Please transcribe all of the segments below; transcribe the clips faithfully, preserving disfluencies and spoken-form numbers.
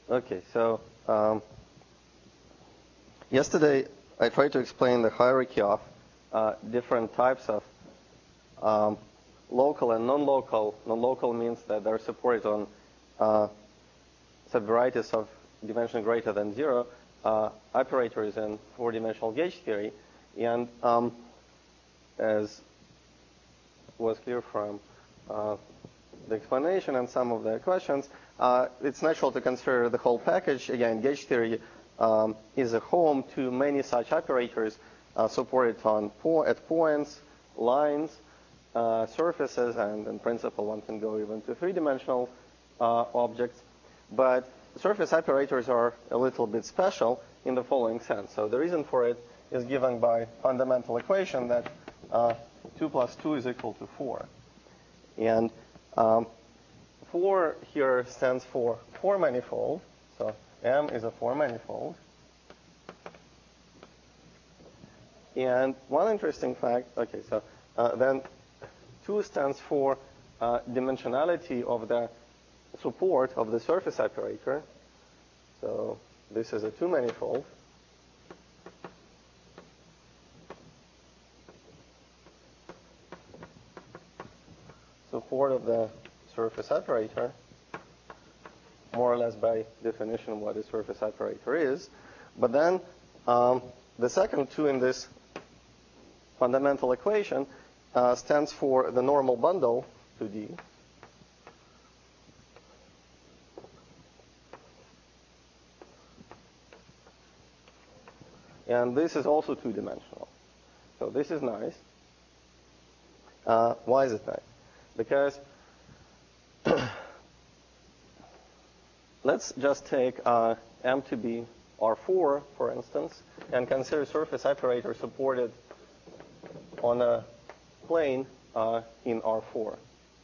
Okay, so um, yesterday I tried to explain the hierarchy of uh, different types of um, local and non-local. Non-local means that they're supported on uh, subvarieties of dimension greater than zero uh, operators in four-dimensional gauge theory. And um, as was clear from uh, the explanation and some of the questions, uh, it's natural to consider the whole package. Again, gauge theory um, is a home to many such operators uh, supported on po at points, lines, uh, surfaces, and in principle one can go even to three-dimensional uh, objects. But surface operators are a little bit special in the following sense. So the reason for it is given by fundamental equation that uh, two plus two is equal to four. And um, four here stands for four manifold. So M is a four manifold. And one interesting fact, okay, so uh, then two stands for uh, dimensionality of the support of the surface operator. So this is a two manifold. Support of the surface operator, more or less by definition what a surface operator is. But then um, the second two in this fundamental equation uh, stands for the normal bundle to D. And this is also two-dimensional. So this is nice. Uh, why is it nice? Because let's just take uh, M to be R four, for instance, and consider surface operator supported on a plane uh, in R four.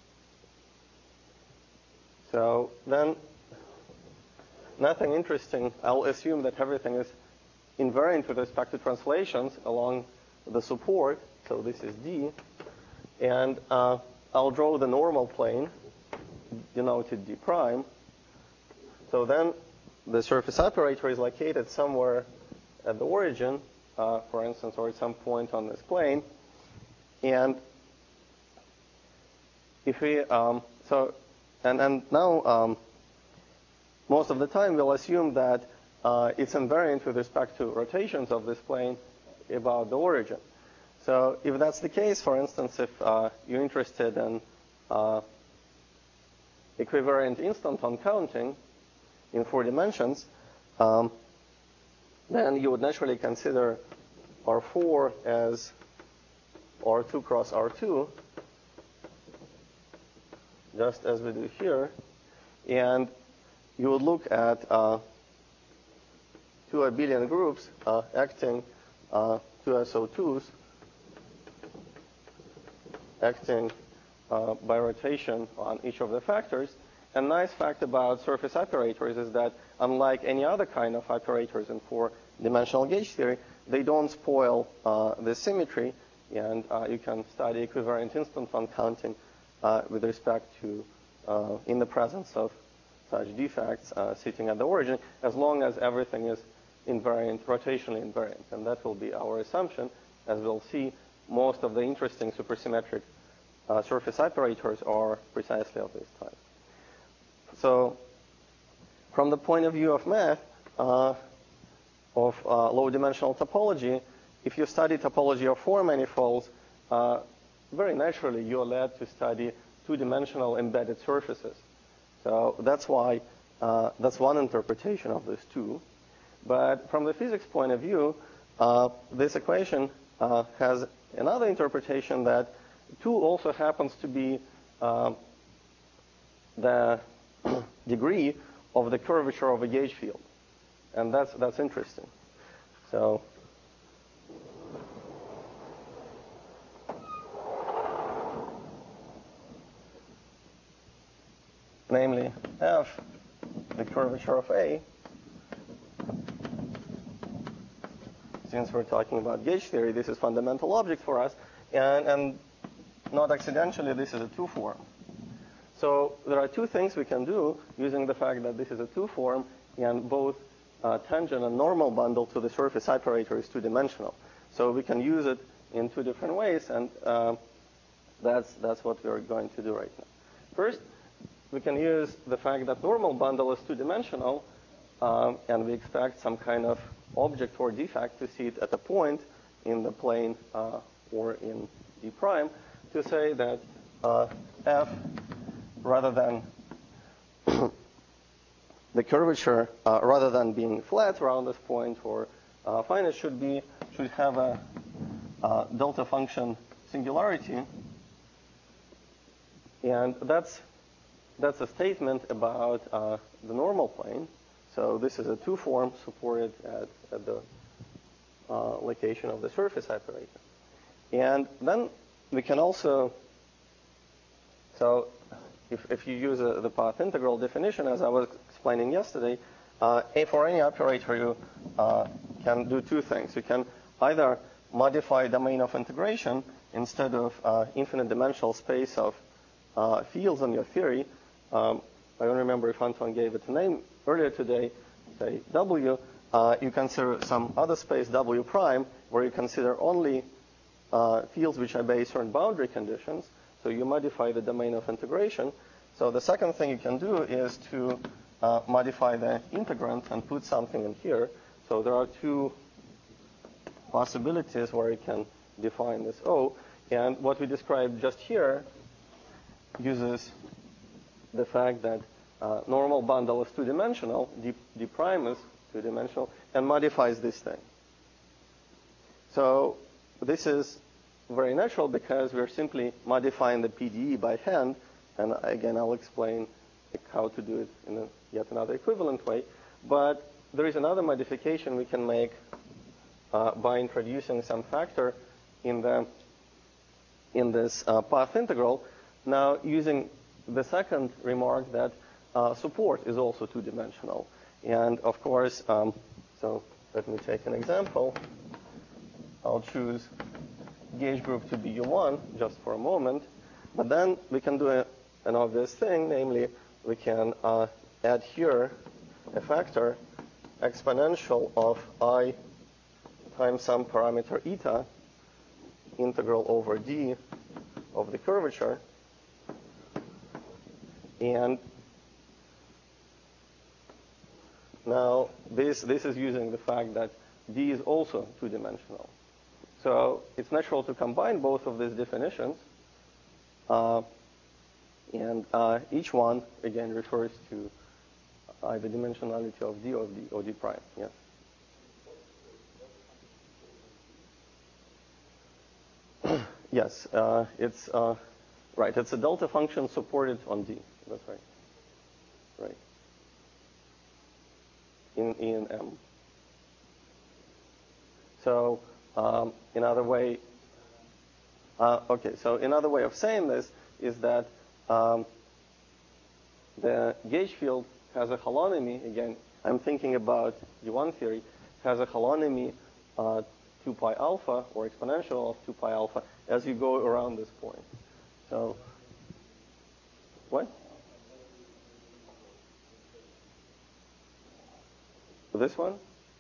So then nothing interesting. I'll assume that everything is invariant with respect to translations along the support. So this is D. And uh, I'll draw the normal plane, denoted D prime. So then the surface operator is located somewhere at the origin, uh, for instance, or at some point on this plane. And if we, um, so, and, and now um, most of the time we'll assume that uh, it's invariant with respect to rotations of this plane about the origin. So if that's the case, for instance, if uh, you're interested in uh, equivariant instanton counting in four dimensions, um, then you would naturally consider R four as R two cross R two, just as we do here. And you would look at uh, two abelian groups uh, acting uh, two S O twos, acting uh, by rotation on each of the factors. A nice fact about surface operators is that unlike any other kind of operators in four-dimensional gauge theory, they don't spoil uh, the symmetry, and uh, you can study equivariant instanton counting uh, with respect to, uh, in the presence of such defects uh, sitting at the origin, as long as everything is invariant, rotationally invariant. And that will be our assumption. As we'll see, most of the interesting supersymmetric uh, surface operators are precisely of this type. So from the point of view of math, uh, of uh, low-dimensional topology, if you study topology of four manifolds, uh, very naturally you're led to study two-dimensional embedded surfaces. So that's why, uh, that's one interpretation of this two. But from the physics point of view, uh, this equation uh, has another interpretation that two also happens to be um, the degree of the curvature of a gauge field. And that's, that's interesting. So namely F, the curvature of A, since we're talking about gauge theory, this is fundamental object for us. And, and not accidentally, this is a two form. So there are two things we can do using the fact that this is a two-form and both uh, tangent and normal bundle to the surface operator is two-dimensional. So we can use it in two different ways, and uh, that's, that's what we're going to do right now. First, we can use the fact that normal bundle is two-dimensional, uh, and we expect some kind of object or defect to see it at a point in the plane uh, or in D prime, to say that uh, F, rather than the curvature, uh, rather than being flat around this point or uh, finite, should be should have a uh, delta function singularity, and that's that's a statement about uh, the normal plane. So this is a two-form supported at, at the uh, location of the surface operator. And then we can also, so if, if you use a, the path integral definition, as I was explaining yesterday, uh, for any operator you uh, can do two things. You can either modify domain of integration instead of uh, infinite dimensional space of uh, fields on your theory. Um, I don't remember if Antoine gave it a name earlier today, say W. Uh, you consider some other space W prime where you consider only uh, fields which obey certain boundary conditions. So you modify the domain of integration. So the second thing you can do is to uh, modify the integrand and put something in here. So there are two possibilities where you can define this O. And what we described just here uses the fact that uh, normal bundle is two-dimensional, D, D prime is two-dimensional, and modifies this thing. So this is very natural because we're simply modifying the P D E by hand. And again, I'll explain how to do it in a, yet another equivalent way. But there is another modification we can make uh, by introducing some factor in the in this uh, path integral. Now, using the second remark that uh, support is also two-dimensional. And of course, um, so let me take an example. I'll choose gauge group to be U one just for a moment. But then we can do a, an obvious thing, namely we can uh, add here a factor exponential of I times some parameter eta integral over D of the curvature. And now this, this is using the fact that D is also two-dimensional. So it's natural to combine both of these definitions. Uh, and uh, each one, again, refers to either dimensionality of D or D, or D prime. Yes? Yes, uh, it's uh, right. It's a delta function supported on D. That's right. Right. In E and M. So, um, another way. Uh, okay. So another way of saying this is that um, the gauge field has a holonomy. Again, I'm thinking about U one theory. Has a holonomy uh, two pi alpha or exponential of two pi alpha as you go around this point. So, what? This one?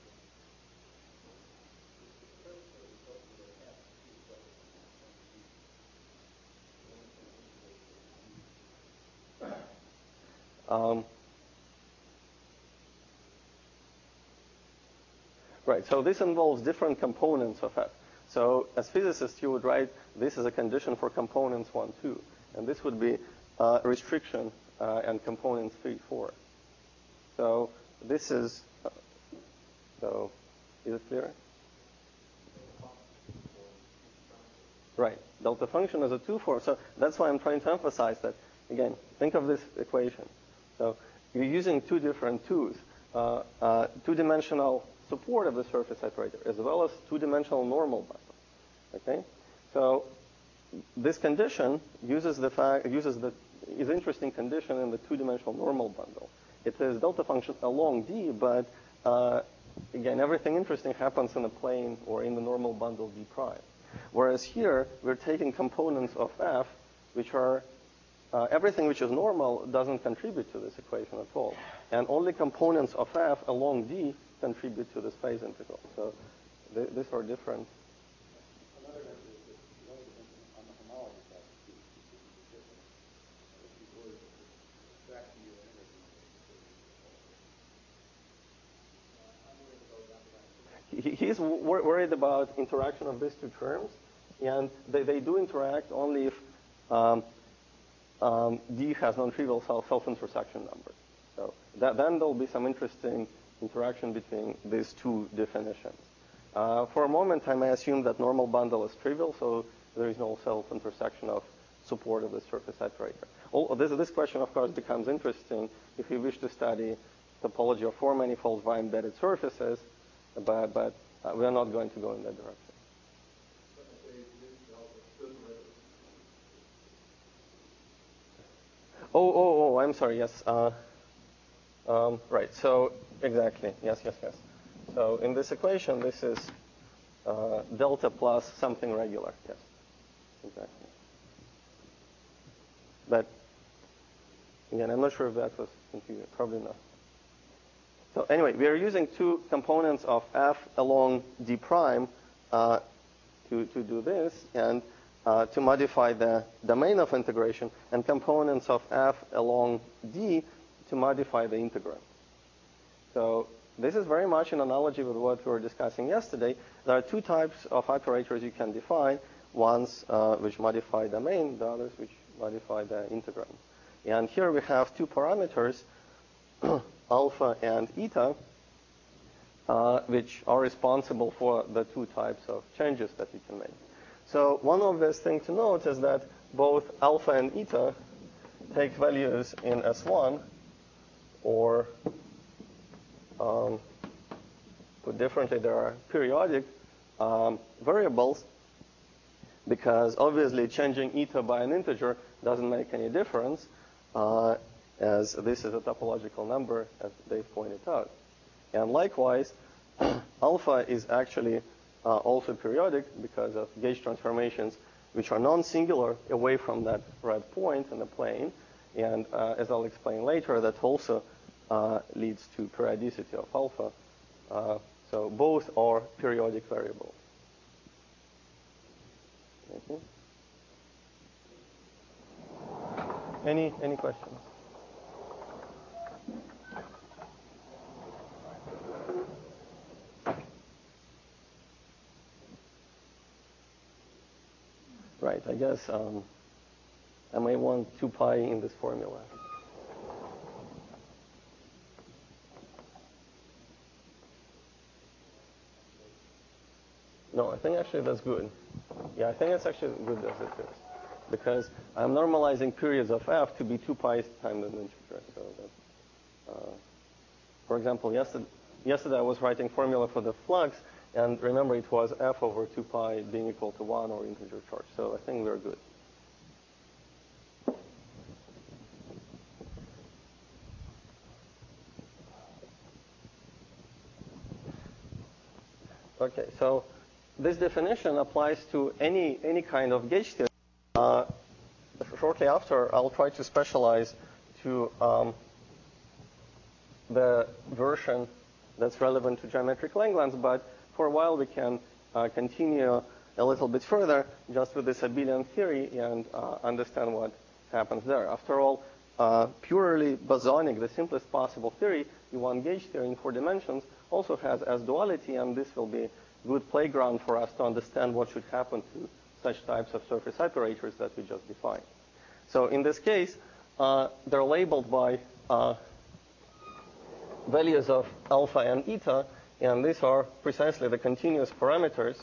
Um, right, so this involves different components of F. So as physicists, you would write this is a condition for components one, two. And this would be uh, restriction uh, and components three, four. So this is, uh, so is it clear? Right, delta function is a two form. So that's why I'm trying to emphasize that. Again, think of this equation. So you're using two different twos, uh, uh, two-dimensional support of the surface operator as well as two-dimensional normal bundle. Okay, so this condition uses the fact uses the is interesting condition in the two-dimensional normal bundle. It is delta function along D, but uh, again, everything interesting happens in the plane or in the normal bundle D prime. Whereas here we're taking components of F which are uh, everything which is normal doesn't contribute to this equation at all. And only components of f along D contribute to this phase integral. So th these are different. Another answer is that the only dimension on the homology side is two. If you were to extract the energy, I'm worried about that. He, he's wor worried about interaction of these two terms, and they, they do interact only if um, um, D has non-trivial self-intersection numbers. So that, then there'll be some interesting interaction between these two definitions. Uh, for a moment, I may assume that normal bundle is trivial, so there is no self-intersection of support of the surface operator. Oh, this, this question, of course, becomes interesting if you wish to study topology of four manifolds via embedded surfaces, but, but uh, we are not going to go in that direction. Oh, oh, oh, I'm sorry, yes. Uh, um, right, so exactly, yes, yes, yes. So in this equation, this is uh, delta plus something regular, yes, exactly. But again, I'm not sure if that was confusing, probably not. So anyway, we are using two components of f along d prime uh, to, to do this, and uh, to modify the domain of integration, and components of f along d to modify the integrand. So this is very much in analogy with what we were discussing yesterday. There are two types of operators you can define, ones uh, which modify domain, the others which modify the integrand. And here we have two parameters, alpha and eta, uh, which are responsible for the two types of changes that you can make. So one obvious thing to note is that both alpha and eta take values in S one, or um, put differently, there are periodic um, variables, because obviously changing eta by an integer doesn't make any difference, uh, as this is a topological number, as Dave pointed out. And likewise, alpha is actually uh, also periodic because of gauge transformations which are non-singular away from that red point in the plane. And uh, as I'll explain later, that also uh, leads to periodicity of alpha. Uh, so both are periodic variables. Okay. Any any questions? Right, I guess um, I may want two pi in this formula. No, I think actually that's good. Yeah, I think it's actually good as it is, because I'm normalizing periods of f to be two pi times an integer. So that, uh, for example, yesterday, yesterday I was writing formula for the flux, and remember it was f over two pi being equal to one or integer charge. So I think we're good. Okay, so this definition applies to any any kind of gauge theory. Uh, shortly after, I'll try to specialize to um, the version that's relevant to geometric Lagrange, but for a while we can uh, continue a little bit further just with this abelian theory and uh, understand what happens there. After all, uh, purely bosonic, the simplest possible theory, U one gauge theory in four dimensions, also has S duality, and this will be good playground for us to understand what should happen to such types of surface operators that we just defined. So in this case, uh, they're labeled by uh, values of alpha and eta, and these are precisely the continuous parameters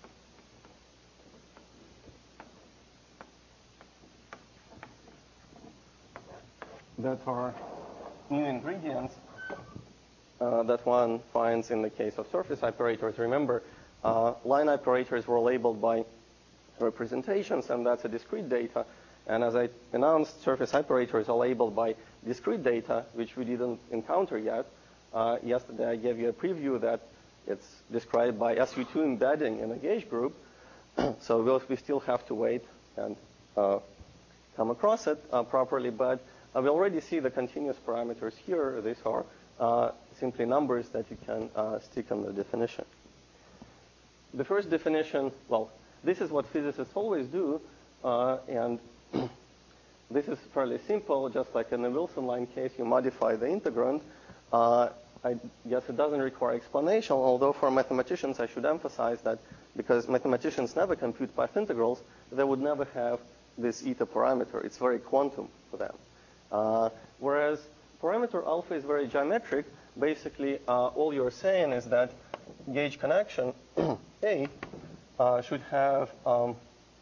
that are new ingredients uh, that one finds in the case of surface operators. Remember, uh, line operators were labeled by representations, and that's a discrete data. And as I announced, surface operators are labeled by discrete data, which we didn't encounter yet. Uh, yesterday I gave you a preview that it's described by S U two embedding in a gauge group. So we'll, we still have to wait and uh, come across it uh, properly, but uh, we already see the continuous parameters here. These are uh, simply numbers that you can uh, stick on the definition. The first definition, well, this is what physicists always do, uh, and this is fairly simple. Just like in the Wilson line case, you modify the integrand. Uh, I guess it doesn't require explanation, although for mathematicians I should emphasize that because mathematicians never compute path integrals, they would never have this eta parameter. It's very quantum for them. Uh, whereas parameter alpha is very geometric. Basically, uh, all you're saying is that gauge connection A uh, should have um,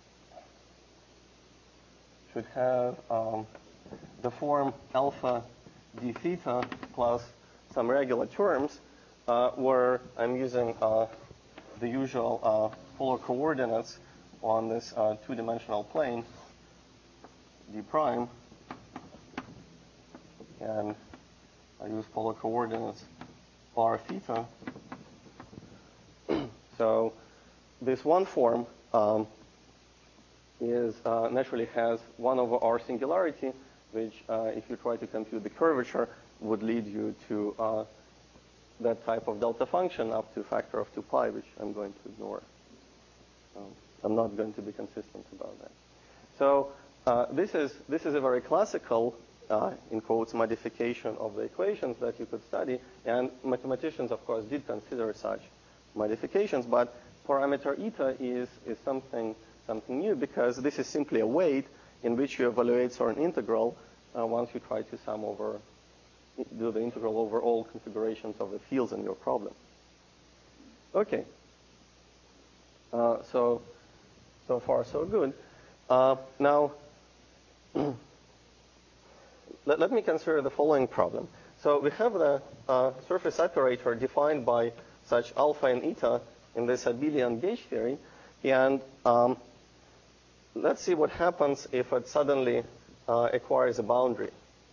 should have um, the form alpha d theta plus some regular terms, uh, where I'm using uh, the usual uh, polar coordinates on this uh, two-dimensional plane, d prime, and I use polar coordinates r theta. So this one form um, is uh, naturally has one over r singularity, which uh, if you try to compute the curvature would lead you to uh, that type of delta function up to a factor of two pi, which I'm going to ignore. Um, I'm not going to be consistent about that. So uh, this is this is a very classical, uh, in quotes, modification of the equations that you could study, and mathematicians, of course, did consider such modifications, but parameter eta is is something something new because this is simply a weight in which you evaluate certain integral uh, once you try to sum over, do the integral over all configurations of the fields in your problem. Okay. Uh, so, so far so good. Uh, now, let, let me consider the following problem. So we have the uh, surface operator defined by such alpha and eta in this abelian gauge theory, and um, let's see what happens if it suddenly uh, acquires a boundary.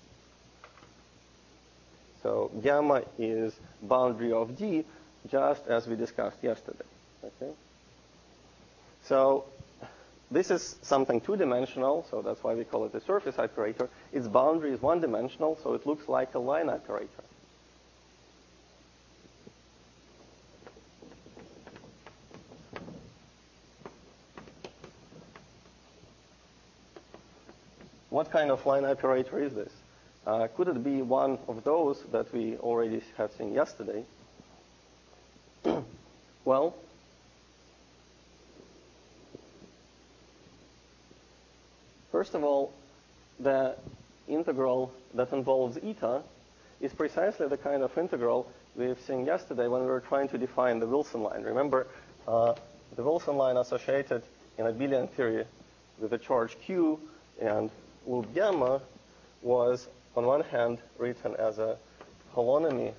So gamma is boundary of D, just as we discussed yesterday. Okay. So this is something two-dimensional, so that's why we call it a surface operator. Its boundary is one-dimensional, so it looks like a line operator. What kind of line operator is this? Uh, could it be one of those that we already have seen yesterday? Well, first of all, the integral that involves eta is precisely the kind of integral we've seen yesterday when we were trying to define the Wilson line. Remember, uh, the Wilson line associated in abelian theory with the charge q and loop gamma was, on one hand, written as a holonomy.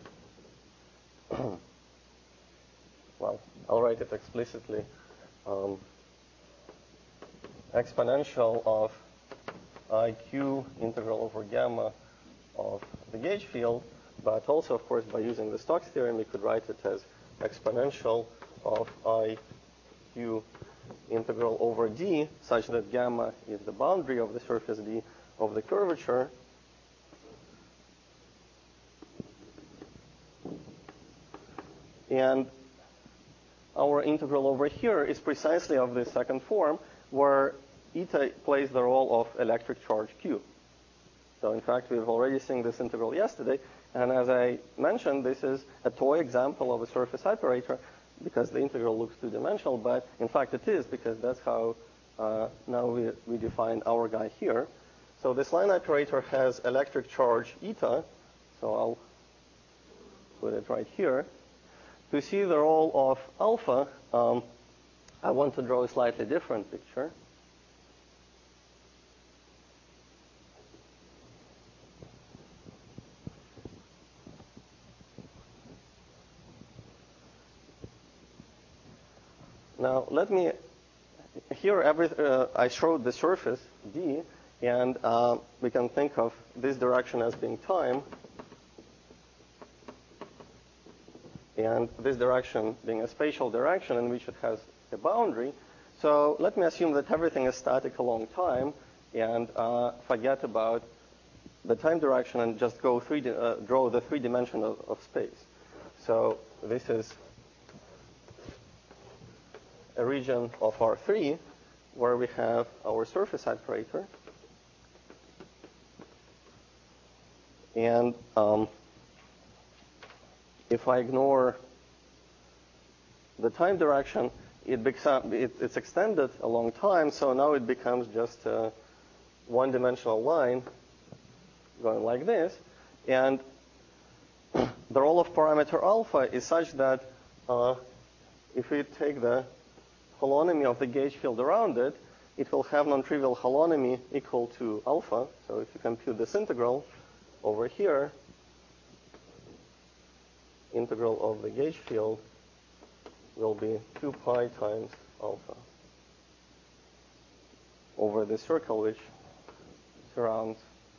Well, I'll write it explicitly. Um, exponential of iq integral over gamma of the gauge field, but also, of course, by using the Stokes theorem, we could write it as exponential of iq integral over d, such that gamma is the boundary of the surface D of the curvature. And our integral over here is precisely of the second form, where eta plays the role of electric charge q. So in fact, we've already seen this integral yesterday, and as I mentioned, this is a toy example of a surface operator, because the integral looks two-dimensional, but in fact it is, because that's how uh, now we, we define our guy here. So this line operator has electric charge eta, so I'll put it right here. To see the role of alpha, um, I want to draw a slightly different picture. Now, let me, here every, uh, I showed the surface D, and uh, we can think of this direction as being time, and this direction being a spatial direction in which it has a boundary. So let me assume that everything is static along time, and uh, forget about the time direction and just go three uh, draw the three dimension of, of space. So this is a region of R three where we have our surface operator. And um, if I ignore the time direction, it becomes, it, it's extended a long time, so now it becomes just a one-dimensional line going like this. And the role of parameter alpha is such that uh, if we take the holonomy of the gauge field around it, it will have non-trivial holonomy equal to alpha. So if you compute this integral over here, integral of the gauge field will be two pi times alpha over the circle which surrounds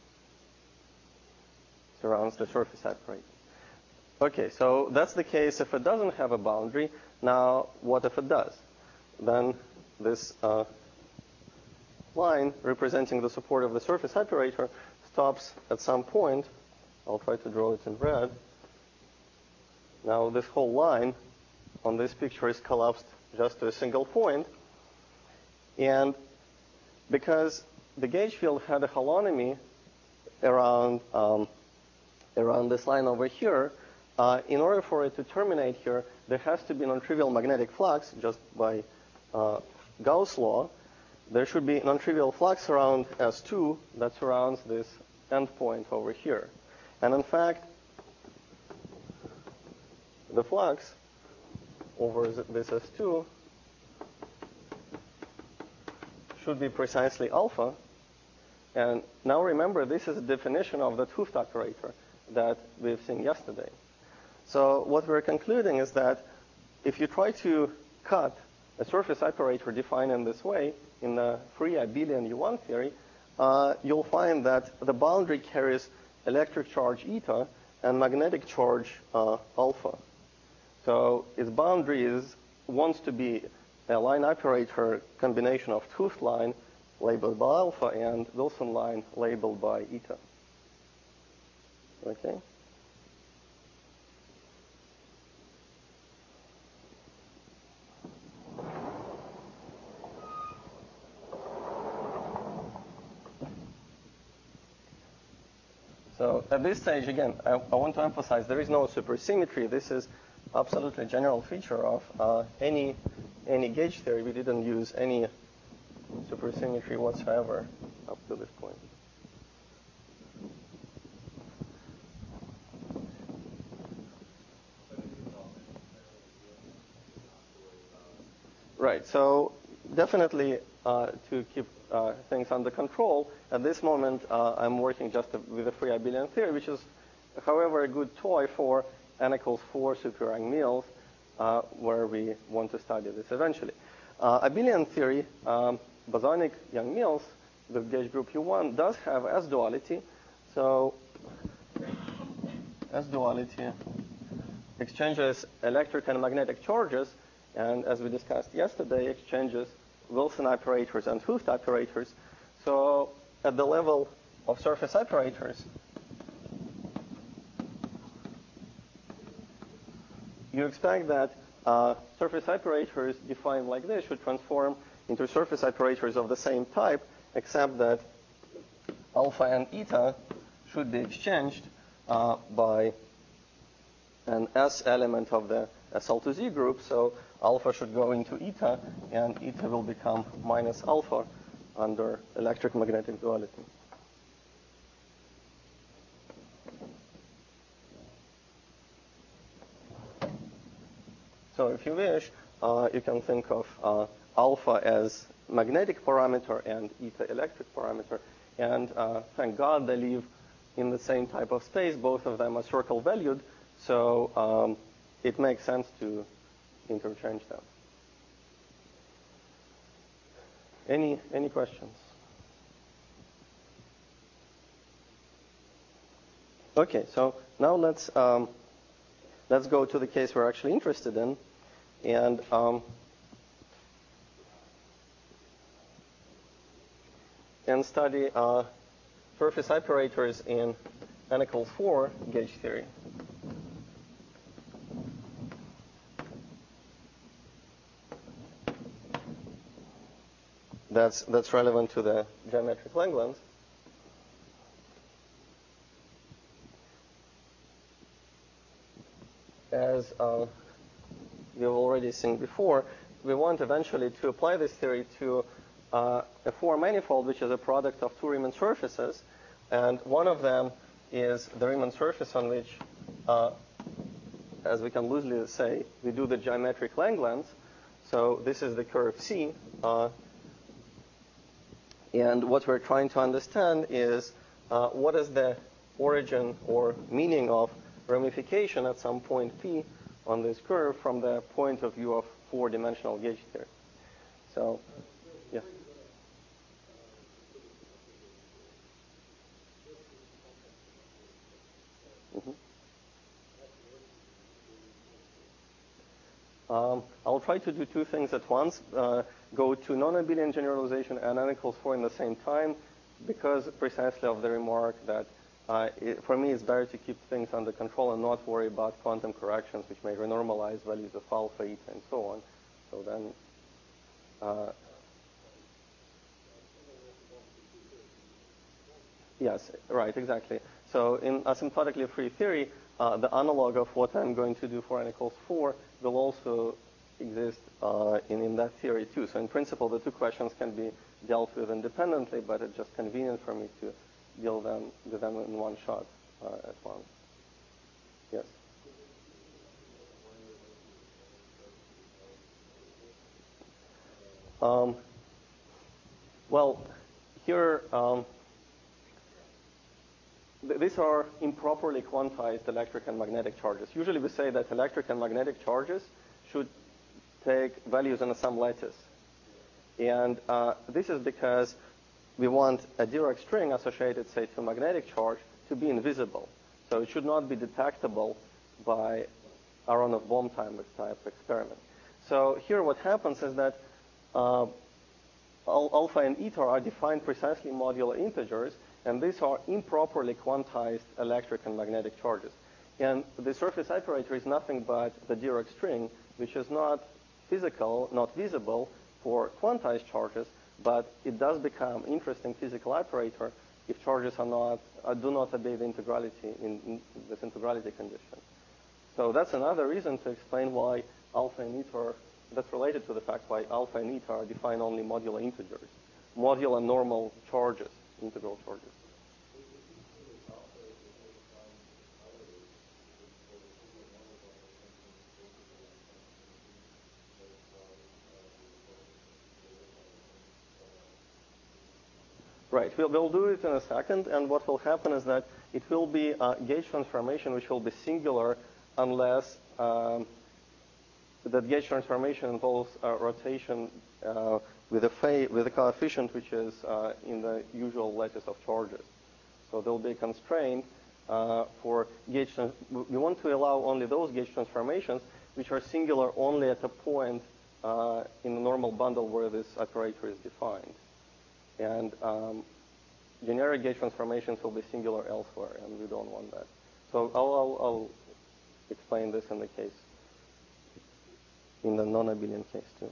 surrounds the surface operator. Okay, so that's the case if it doesn't have a boundary. Now, what if it does? Then this uh, line representing the support of the surface operator stops at some point. I'll try to draw it in red. Now, this whole line on this picture is collapsed just to a single point. And because the gauge field had a holonomy around, um, around this line over here, uh, in order for it to terminate here, there has to be non-trivial magnetic flux just by uh, Gauss law. There should be non-trivial flux around S two that surrounds this endpoint over here. And in fact, the flux over this S two should be precisely alpha. And now remember, this is a definition of the 't Hooft operator that we've seen yesterday. So what we're concluding is that if you try to cut a surface operator defined in this way in the free abelian U one theory, uh, you'll find that the boundary carries electric charge eta and magnetic charge uh, alpha. So its boundary is, wants to be a line operator combination of 't Hooft line labeled by alpha and Wilson line labeled by eta. Okay? So at this stage, again, I, I want to emphasize there is no supersymmetry. This is absolutely a general feature of uh, any any gauge theory. We didn't use any supersymmetry whatsoever up to this point. Right. So definitely uh, to keep uh, things under control, at this moment uh, I'm working just with a free abelian theory, which is, however, a good toy for n equals four super Yang-Mills, uh, where we want to study this eventually. Uh, abelian theory, um, bosonic Yang-Mills, the gauge group U one, does have S-duality. So S-duality exchanges electric and magnetic charges, and as we discussed yesterday, exchanges Wilson operators and 't Hooft operators. So at the level of surface operators, you expect that uh, surface operators defined like this should transform into surface operators of the same type, except that alpha and eta should be exchanged uh, by an S element of the S L to Z group. So alpha should go into eta, and eta will become minus alpha under electric magnetic duality. So if you wish, uh, you can think of uh, alpha as magnetic parameter and eta electric parameter. And uh, thank God they live in the same type of space. Both of them are circle valued. So um, it makes sense to interchange them. Any, any questions? Okay, so now let's, um, let's go to the case we're actually interested in. And um, and study uh, surface operators in n equals four gauge theory. That's, that's relevant to the geometric Lagrange. As uh, we've already seen before, we want eventually to apply this theory to uh, a four manifold, which is a product of two Riemann surfaces. And one of them is the Riemann surface on which, uh, as we can loosely say, we do the geometric Lagrange. So this is the curve C. Uh, and what we're trying to understand is uh, what is the origin or meaning of ramification at some point P on this curve from the point of view of four-dimensional gauge theory. So, yeah. Mm-hmm. Um, I'll try to do two things at once. Uh, go to non-abelian generalization and n equals four in the same time, because precisely of the remark that uh, it, for me it's better to keep things under control and not worry about quantum corrections, which may renormalize values of alpha, eta, and so on. So then, uh, yes, right, exactly. So in asymptotically free theory, uh, the analog of what I'm going to do for n equals four will also exist uh, in, in that theory too. So in principle, the two questions can be dealt with independently, but it's just convenient for me to deal them with them in one shot uh, at once. Yes. Um, well, here, um, th these are improperly quantized electric and magnetic charges. Usually we say that electric and magnetic charges should take values in a sum lattice. And uh, this is because we want a Dirac string associated, say, to a magnetic charge to be invisible. So it should not be detectable by Aronoff-Bohm-type experiment. So here what happens is that uh, alpha and eta are defined precisely modular integers, and these are improperly quantized electric and magnetic charges. And the surface operator is nothing but the Dirac string, which is not physical, not visible for quantized charges, but it does become interesting physical operator if charges are not, uh, do not obey the integrality in, in this integrality condition. So that's another reason to explain why alpha and eta are, that's related to the fact why alpha and eta are defined only modular integers, modular normal charges, integral charges. Right, we'll, we'll do it in a second, and what will happen is that it will be a gauge transformation which will be singular unless um, that gauge transformation involves a rotation uh, with a phase, with a coefficient which is uh, in the usual lattice of charges. So there will be a constraint uh, for gauge. We want to allow only those gauge transformations which are singular only at a point uh, in the normal bundle where this operator is defined. And um, generic gauge transformations will be singular elsewhere, and we don't want that. So I'll, I'll, I'll explain this in the case, in the non-abelian case too.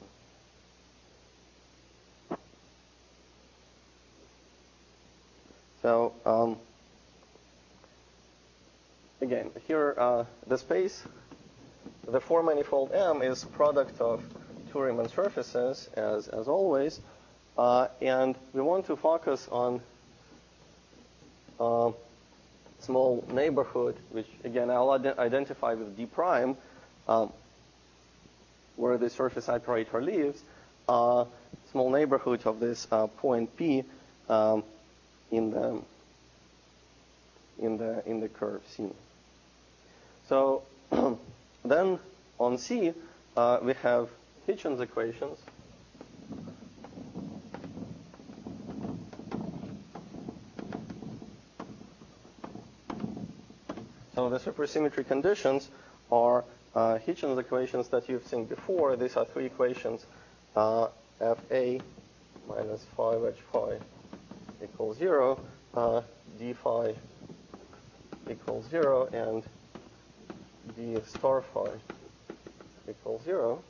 So um, again, here uh, the space, the four manifold M is product of two Riemann surfaces, as as always. Uh, and we want to focus on uh, small neighborhood, which again I'll ident identify with D prime, um, where the surface operator lives. Uh, small neighborhood of this uh, point P um, in the in the in the curve C. So then on C uh, we have Hitchin's equations. So the supersymmetry conditions are uh, Hitchin's equations that you've seen before. These are three equations, uh, F A minus five H phi equals zero, uh, d phi equals zero, and d star phi equals zero.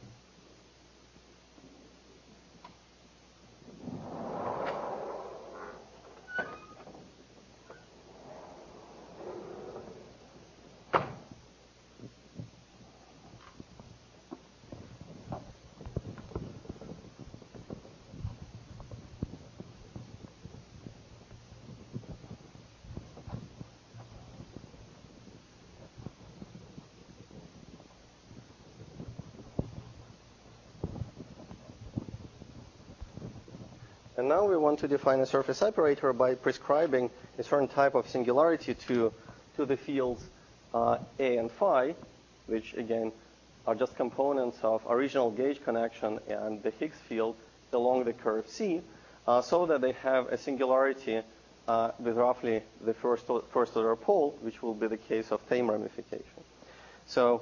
And now we want to define a surface operator by prescribing a certain type of singularity to, to the fields uh, A and phi, which again are just components of original gauge connection and the Higgs field along the curve C, uh, so that they have a singularity uh, with roughly the first, first order pole, which will be the case of tame ramification. So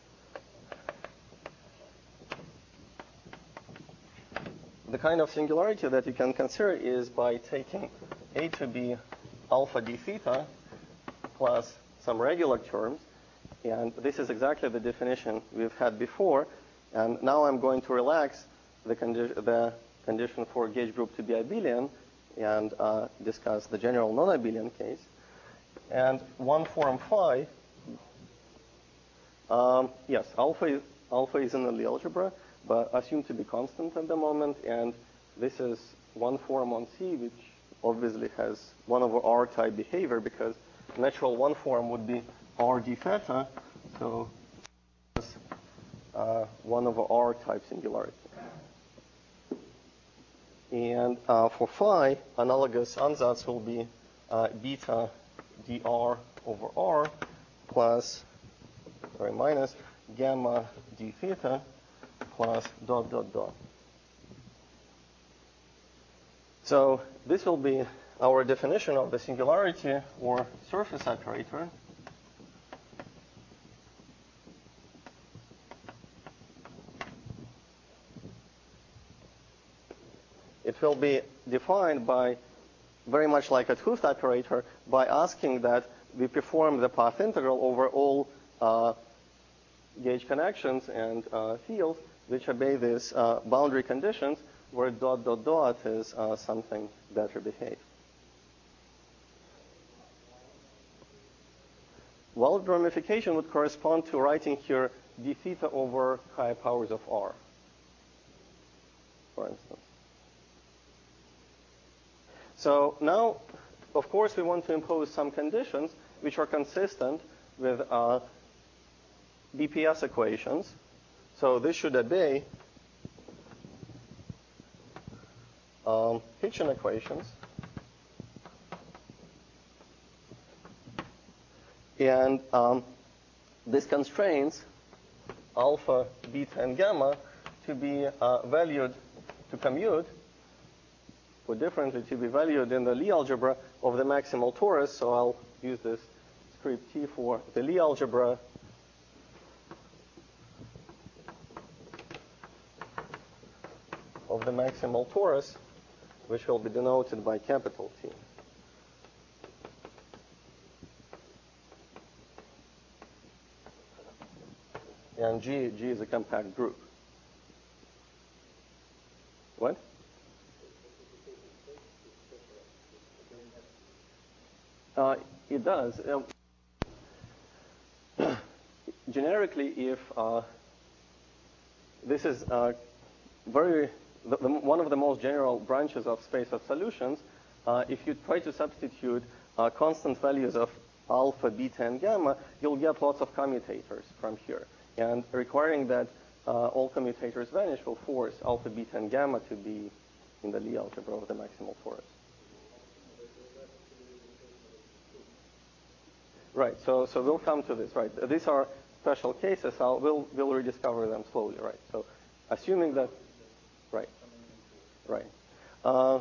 the kind of singularity that you can consider is by taking A to be alpha d theta plus some regular terms. And this is exactly the definition we've had before. And now I'm going to relax the, condi the condition for gauge group to be abelian and uh, discuss the general non-abelian case. And one form phi, um, yes, alpha is, alpha is in the Lie algebra, but assumed to be constant at the moment, and this is one form on C, which obviously has one over R type behavior, because natural one form would be R d theta, so uh, one over R type singularity. And uh, for phi, analogous ansatz will be uh, beta dr over R plus, sorry, minus gamma d theta plus dot, dot, dot. So this will be our definition of the singularity or surface operator. It will be defined by, very much like a 't Hooft operator, by asking that we perform the path integral over all uh, gauge connections and uh, fields which obey these uh, boundary conditions, where dot, dot, dot is uh, something better behaved. Well, ramification would correspond to writing here d theta over high powers of R, for instance. So now, of course, we want to impose some conditions which are consistent with uh, B P S equations. So this should obey um, Hitchin equations. And um, this constrains alpha, beta, and gamma to be uh, valued, to commute, or differently, to be valued in the Lie algebra of the maximal torus. So I'll use this script T for the Lie algebra. Of the maximal torus, which will be denoted by capital T. And G, G is a compact group. What? Uh, it does. Um, generically, if uh, this is uh, very the, the, one of the most general branches of space of solutions, uh, if you try to substitute uh, constant values of alpha, beta, and gamma, you'll get lots of commutators from here. And requiring that uh, all commutators vanish will force alpha, beta, and gamma to be in the Lie algebra of the maximal torus. Right. So, so we'll come to this. Right. These are special cases. I'll, we'll we'll rediscover them slowly. Right. So, assuming that. Right. Right. Uh,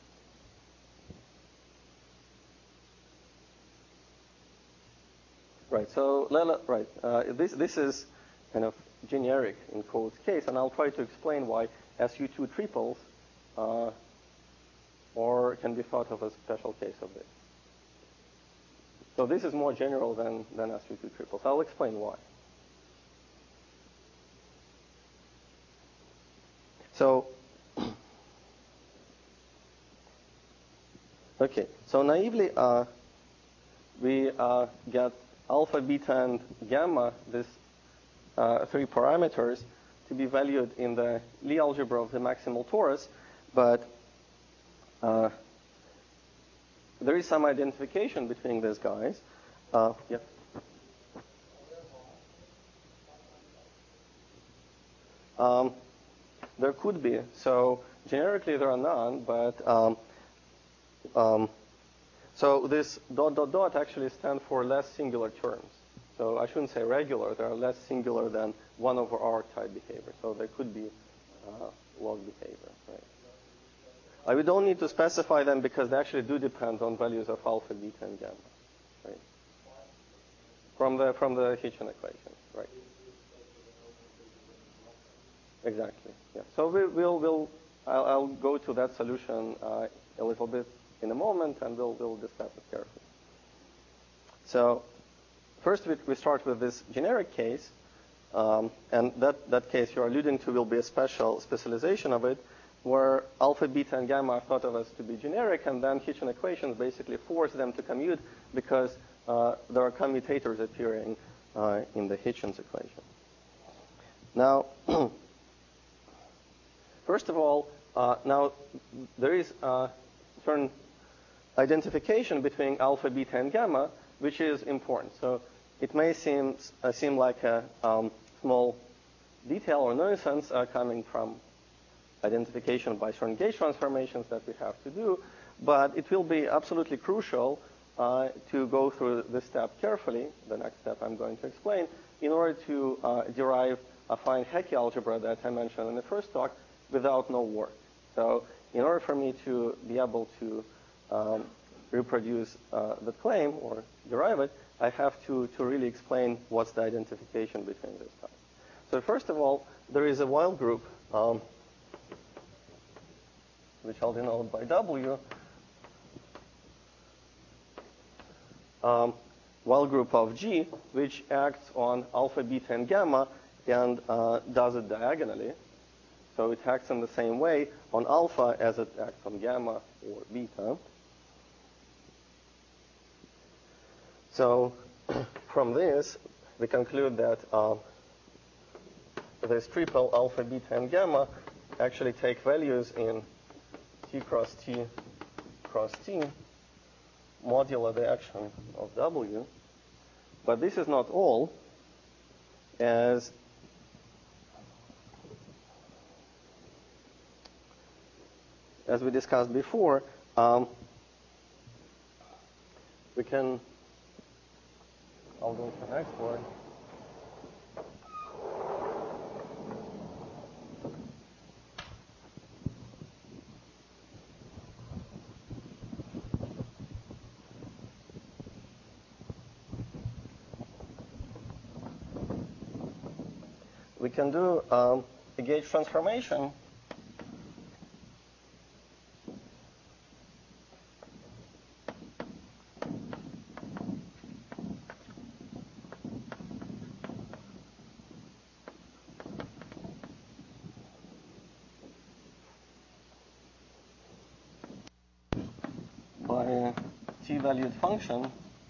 right. So, right. Uh, this this is kind of generic in quotes case, and I'll try to explain why S U two triples uh, or can be thought of as a special case of this. So this is more general than, than S V two triples. I'll explain why. So, okay, so naively, uh, we uh, get alpha, beta, and gamma, these uh, three parameters, to be valued in the Lie algebra of the maximal torus, but uh, there is some identification between these guys. Uh, yeah. Um, there could be. So generically there are none, but um, um, so this dot dot dot actually stands for less singular terms. So I shouldn't say regular. They are less singular than one over R type behavior. So there could be uh, log behavior, right? Uh, we don't need to specify them because they actually do depend on values of alpha, beta, and gamma, right? From the from the Hitchin equation, right? Exactly. Yeah. So we, we'll we'll I'll, I'll go to that solution uh, a little bit in a moment, and we'll we'll discuss it carefully. So first, we, we start with this generic case, um, and that that case you're alluding to will be a special specialization of it, where alpha, beta, and gamma are thought of as to be generic, and then Hitchin equations basically force them to commute because uh, there are commutators appearing uh, in the Hitchin's equation. Now, first of all, uh, now there is a certain identification between alpha, beta, and gamma, which is important. So it may seem uh, seem like a um, small detail or nuisance uh, coming from identification by certain gauge transformations that we have to do, but it will be absolutely crucial uh, to go through this step carefully, the next step I'm going to explain, in order to uh, derive a fine Hecke algebra that I mentioned in the first talk without no work. So in order for me to be able to um, reproduce uh, the claim or derive it, I have to, to really explain what's the identification between these guys. So first of all, there is a Weil group, um, which I'll denote by W, um, Weil group of G, which acts on alpha, beta, and gamma, and uh, does it diagonally. So it acts in the same way on alpha as it acts on gamma or beta. So from this, we conclude that uh, this triple alpha, beta, and gamma actually take values in T cross T cross T modulo the action of W. But this is not all, as as we discussed before, um, we can, I'll go to the next board. We can do um, a gauge transformation by a t-valued function.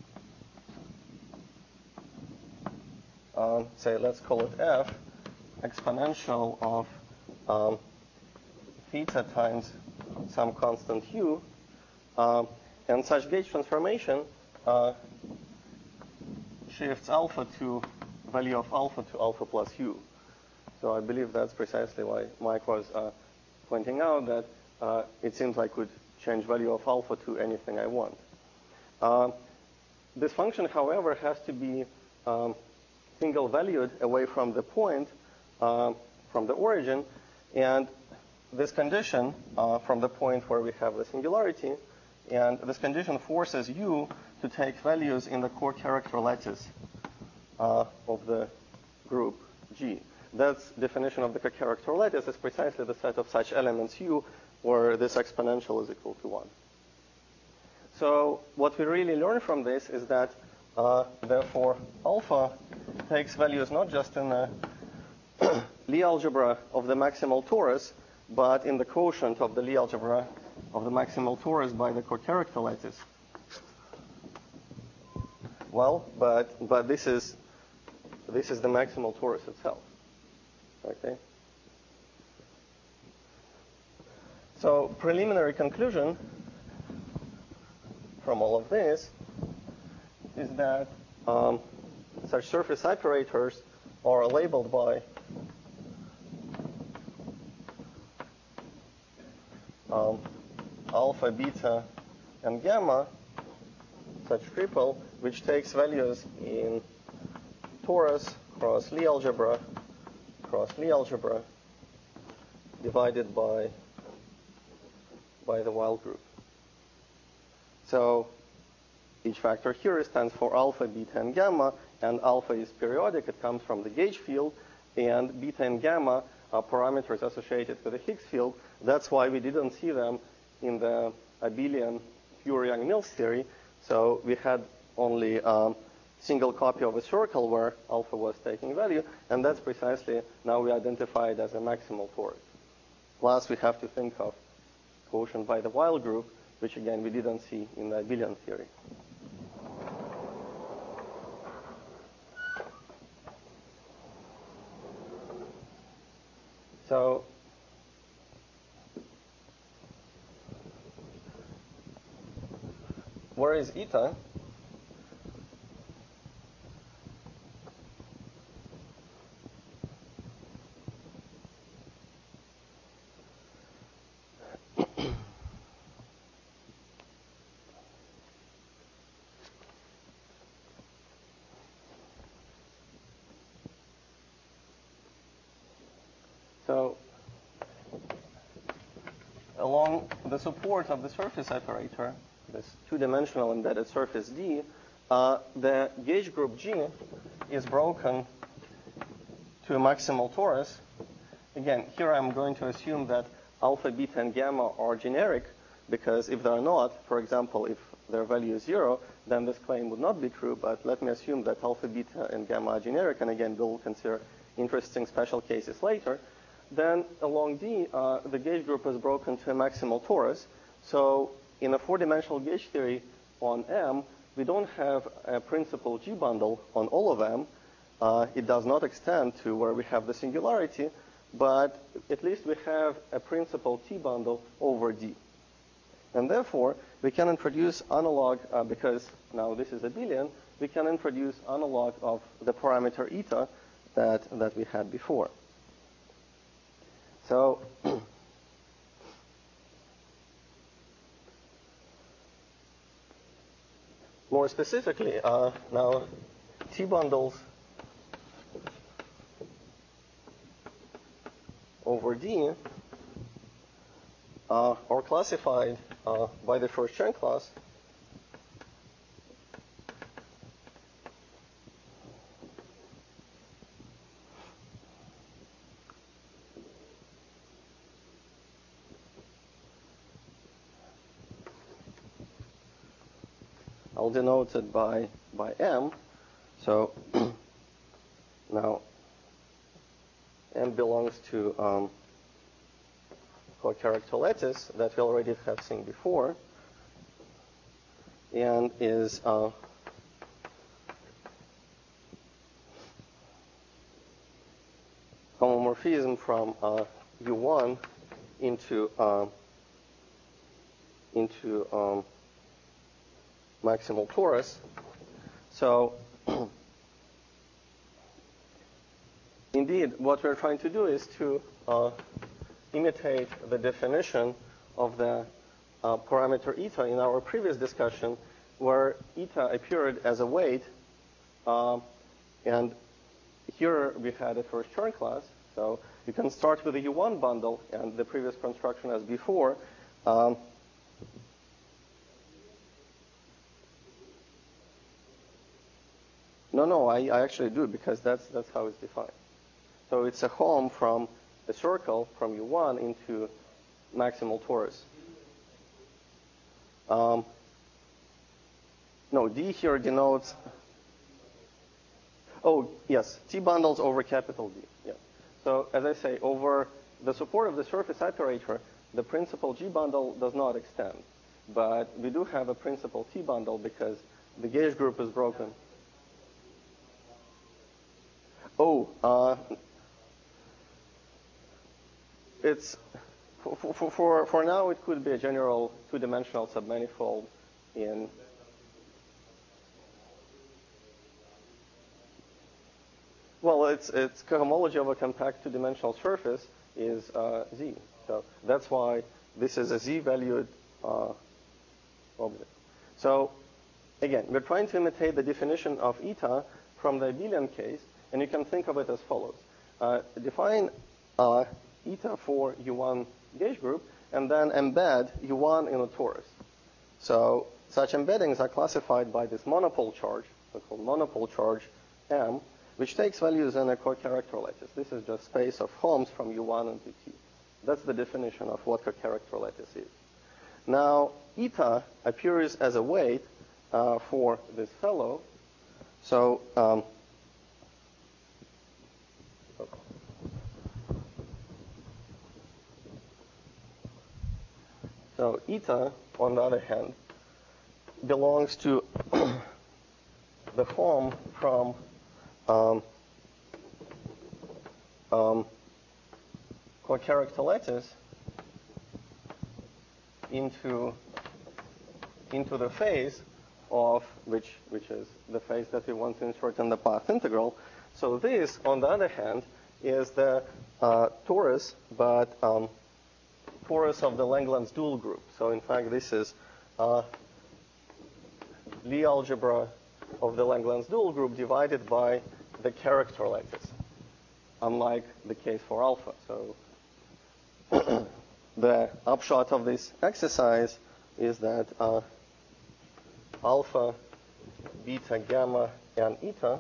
Um, say, let's call it f, exponential of um, theta times some constant u. Um, and such gauge transformation uh, shifts alpha to value of alpha to alpha plus u. So I believe that's precisely why Mike was uh, pointing out that uh, it seems I could change value of alpha to anything I want. Uh, this function, however, has to be um, single valued away from the point, uh, from the origin, and this condition uh, from the point where we have the singularity, and this condition forces u to take values in the core character lattice uh, of the group G. That's definition of the core character lattice is precisely the set of such elements u where this exponential is equal to one. So what we really learn from this is that, uh, therefore, alpha takes values not just in the Lie algebra of the maximal torus, but in the quotient of the Lie algebra of the maximal torus by the cocharacter lattice. Well, but but this is this is the maximal torus itself. Okay. So preliminary conclusion from all of this is that um, such surface operators are labeled by um, alpha, beta, and gamma, such triple, which takes values in torus cross Lie algebra cross Lie algebra divided by by the Weil group. So each factor here stands for alpha, beta, and gamma, and alpha is periodic. It comes from the gauge field, and beta and gamma are parameters associated with the Higgs field. That's why we didn't see them in the abelian Fourier-Yang-Mills theory. So we had only a um, single copy of a circle where alpha was taking value, and that's precisely now we identify it as a maximal torus. Plus, we have to think of quotient by the Weil group, which again we didn't see in the abelian theory. So where is eta? So along the support of the surface operator, this two-dimensional embedded surface D, uh, the gauge group G is broken to a maximal torus. Again, here I'm going to assume that alpha, beta, and gamma are generic, because if they're not, for example, if their value is zero, then this claim would not be true. But let me assume that alpha, beta, and gamma are generic, and again, we'll consider interesting special cases later. Then along D, uh, the gauge group is broken to a maximal torus. So in a four-dimensional gauge theory on M, we don't have a principal G bundle on all of M. Uh, it does not extend to where we have the singularity, but at least we have a principal T bundle over D. And therefore, we can introduce analog, uh, because now this is abelian, we can introduce analog of the parameter eta that, that we had before. So more specifically, uh, now T bundles over D uh, are classified uh, by the first Chern class I'll denote it by, by M. So now M belongs to um, cocharacter lattice that we already have seen before, and is uh, homomorphism from uh, U one into uh, into um, maximal torus. So indeed, what we're trying to do is to uh, imitate the definition of the uh, parameter eta in our previous discussion, where eta appeared as a weight, uh, and here we had a first Chern class. So you can start with the U one bundle and the previous construction as before. Um, no, no, I, I actually do, because that's that's how it's defined. So it's a home from a circle from U one into maximal torus. Um, no, D here denotes. Oh, yes, T bundles over capital D. Yeah. So as I say, over the support of the surface operator, the principal G bundle does not extend. But we do have a principal T bundle because the gauge group is broken. Oh, uh, it's for, for, for, for now it could be a general two-dimensional submanifold in. Well, it's it's cohomology of a compact two-dimensional surface is uh, Z. So that's why this is a Z-valued uh, object. So again, we're trying to imitate the definition of eta from the abelian case, and you can think of it as follows. Uh, define uh, eta for U one gauge group, and then embed U one in a torus. So such embeddings are classified by this monopole charge, so-called monopole charge M, which takes values in a co-character lattice. This is just space of Holmes from U one into T. That's the definition of what co-character lattice is. Now, eta appears as a weight uh, for this fellow. So, um, so eta, on the other hand, belongs to the form from um, um, co-character lattice into into the phase of which which is the phase that we want to insert in the path integral. So this, on the other hand, is the uh, torus, but um, torus of the Langlands dual group. So in fact, this is uh, Lie algebra of the Langlands dual group divided by the character lattice, unlike the case for alpha. So the upshot of this exercise is that uh, alpha, beta, gamma, and eta,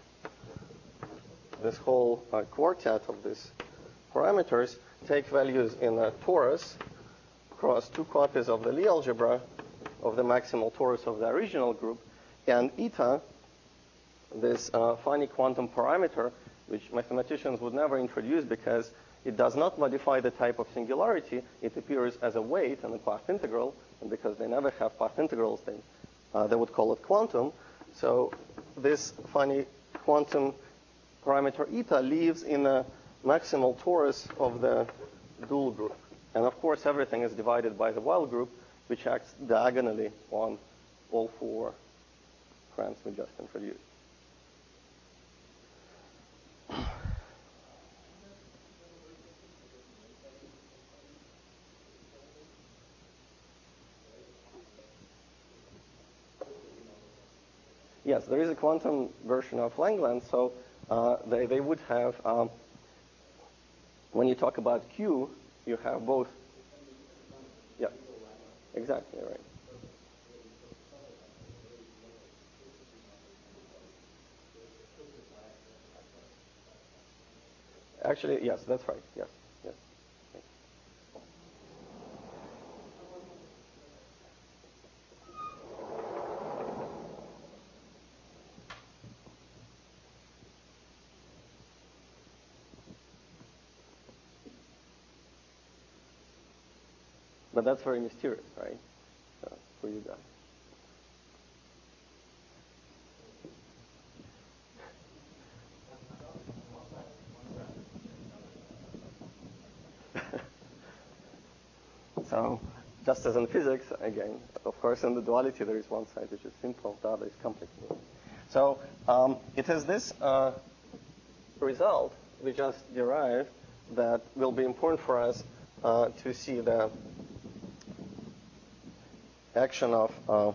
this whole uh, quartet of these parameters, take values in a torus across two copies of the Lie algebra of the maximal torus of the original group, and eta, this uh, finite quantum parameter, which mathematicians would never introduce because it does not modify the type of singularity. It appears as a weight in the path integral, and because they never have path integrals, they, uh, they would call it quantum. So this finite quantum parameter eta lives in a maximal torus of the dual group. And of course, everything is divided by the Weil group, which acts diagonally on all four friends we just introduced. Yes, there is a quantum version of Langlands, so uh, they, they would have, um, when you talk about Q, you have both. Yeah, exactly, right. Actually, yes, that's right, yes, yes. But that's very mysterious, right, so, for you guys. So, just as in physics, again, of course, in the duality, there is one side which is simple, the other is complicated. So, um, it is this uh, result we just derived that will be important for us uh, to see the action of uh,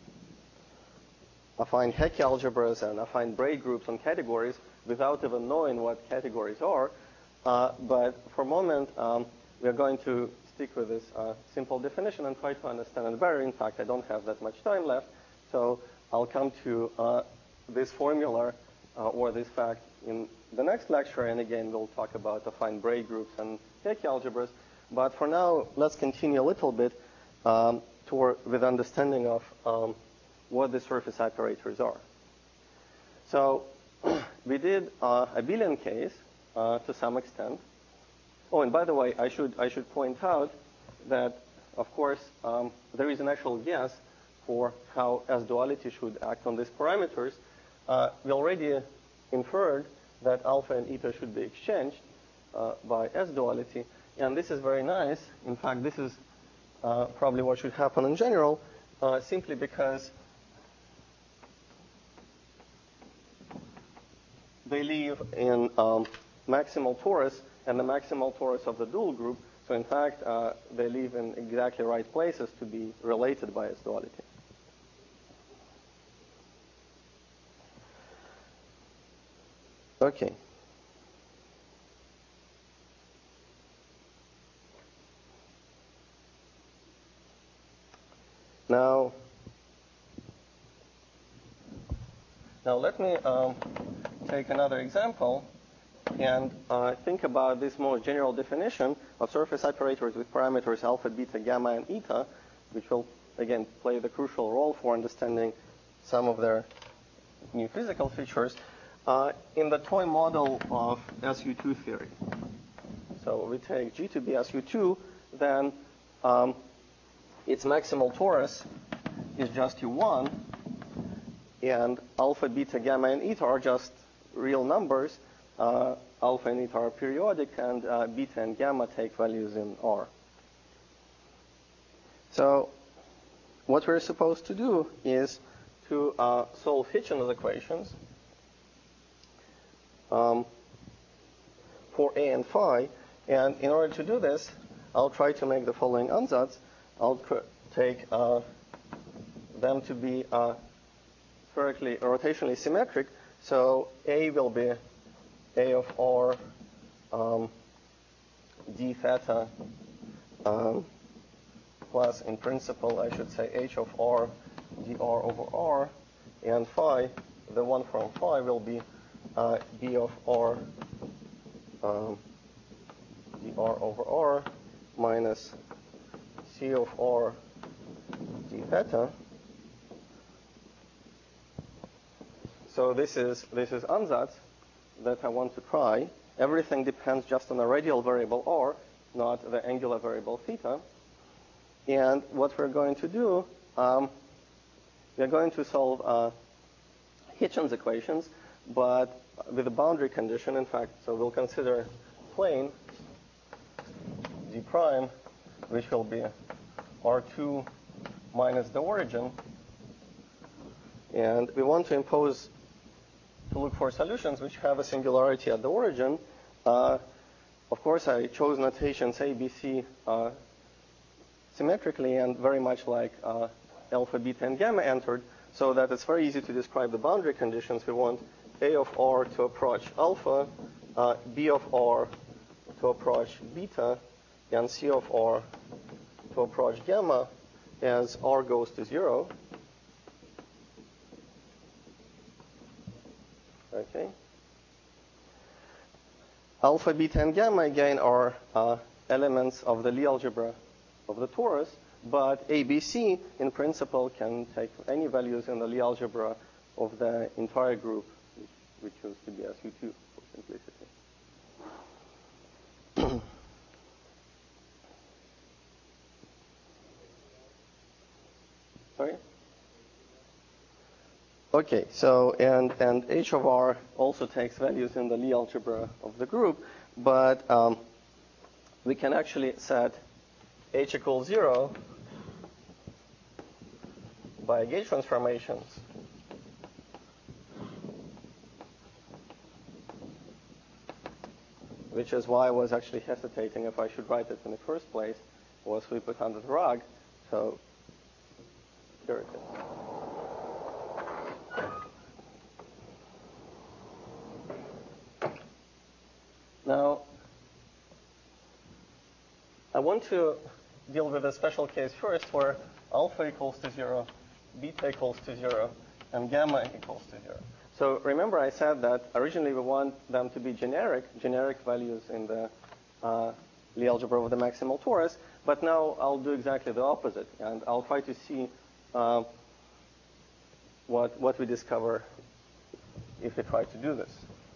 affine Hecke algebras and affine braid groups on categories without even knowing what categories are. Uh, but for a moment, um, we are going to stick with this uh, simple definition and try to understand it better. In fact, I don't have that much time left, so I'll come to uh, this formula uh, or this fact in the next lecture. And again, we'll talk about affine braid groups and Hecke algebras. But for now, let's continue a little bit um, toward, with understanding of um, what the surface operators are. So we did uh, a Abelian case uh, to some extent. Oh, and by the way, I should I should point out that, of course, um, there is an actual guess for how S-duality should act on these parameters. Uh, we already inferred that alpha and eta should be exchanged uh, by S-duality, and this is very nice. In fact, this is uh, probably what should happen in general, uh, simply because they live in um, maximal torus and the maximal torus of the dual group. So in fact, uh, they live in exactly right places to be related by S-duality. Okay. Now, now let me um, take another example and uh, think about this more general definition of surface operators with parameters alpha, beta, gamma, and eta, which will, again, play the crucial role for understanding some of their new physical features uh, in the toy model of S U two theory. So we take G to be S U two, then um, its maximal torus is just U one, and alpha, beta, gamma, and eta are just real numbers. Uh, alpha and eta are periodic, and uh, beta and gamma take values in R. So what we're supposed to do is to uh, solve Hitchin's equations um, for A and phi. And in order to do this, I'll try to make the following ansatz. I'll take uh, them to be uh, spherically, rotationally symmetric. So A will be A of R um, d theta um, plus, in principle, I should say H of R dr over R, and phi, the one from phi, will be uh, B of R um, dr over R minus C of R d theta. So this is this is ansatz that I want to try. Everything depends just on the radial variable R, not the angular variable theta. And what we're going to do, um, we're going to solve uh, Hitchin's equations, but with a boundary condition, in fact. So we'll consider plane d prime, which will be R two minus the origin. And we want to impose, to look for solutions which have a singularity at the origin. Uh, of course, I chose notations A, B, C uh, symmetrically and very much like uh, alpha, beta, and gamma entered, so that it's very easy to describe the boundary conditions. We want A of R to approach alpha, uh, B of R to approach beta, and C of R to approach gamma as R goes to zero. Okay. Alpha, beta, and gamma, again, are uh, elements of the Lie algebra of the torus, but A, B, C, in principle, can take any values in the Lie algebra of the entire group, which we choose to be S U two for simplicity. Sorry? Okay, so, and, and H of R also takes values in the Lie algebra of the group, but um, we can actually set H equals zero by gauge transformations. Which is why I was actually hesitating if I should write it in the first place, or sweep it under the rug. So here it is. Now, I want to deal with a special case first where alpha equals to zero, beta equals to zero, and gamma equals to zero. So remember I said that originally we want them to be generic, generic values in the uh, Lie algebra of the maximal torus. But now I'll do exactly the opposite, and I'll try to see uh, what, what we discover if we try to do this.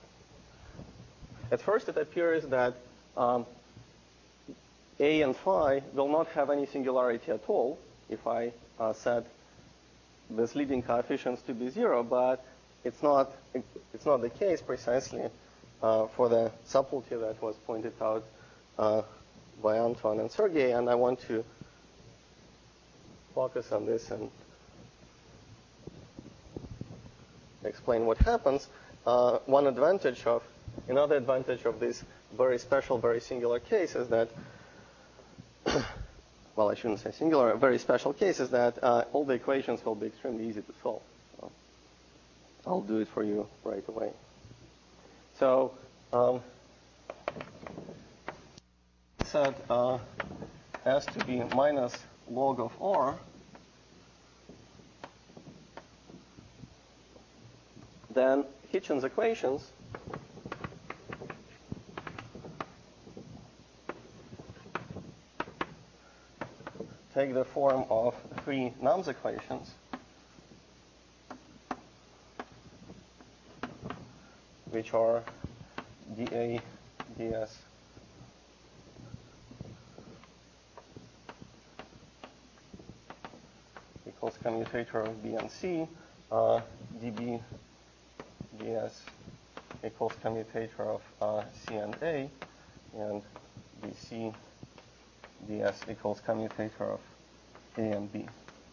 At first, it appears that um, A and phi will not have any singularity at all if I uh, set this leading coefficients to be zero, but it's not, it's not the case precisely uh, for the subtlety that was pointed out uh, by Anton and Sergey, and I want to focus on this and explain what happens. Uh, one advantage of, another advantage of this very special, very singular case is that, well, I shouldn't say singular, a very special case is that uh, all the equations will be extremely easy to solve. So I'll do it for you right away. So um, set uh, S to be minus log of R, then Hitchin's equations take the form of three Nams equations, which are dA, ds equals commutator of B and C, uh, dB ds equals commutator of uh, C and A, and dC ds equals commutator of A and B.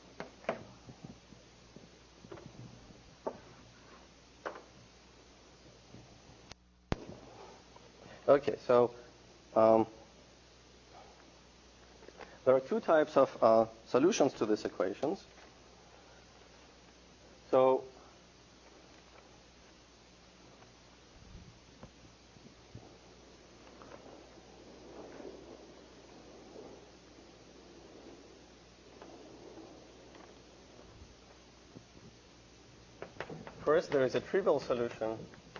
Okay, so um, there are two types of uh, solutions to these equations. So first, there is a trivial solution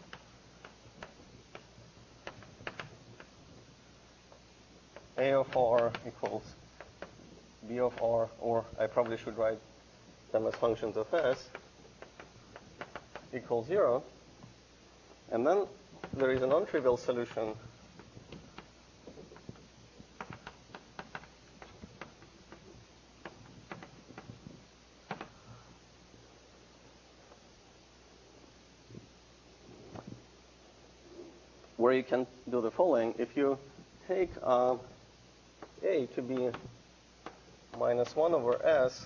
A of R equals B of R, or I probably should write them as functions of S, equals zero. And then there is a non-trivial solution where you can do the following. If you take uh, A to be minus one over S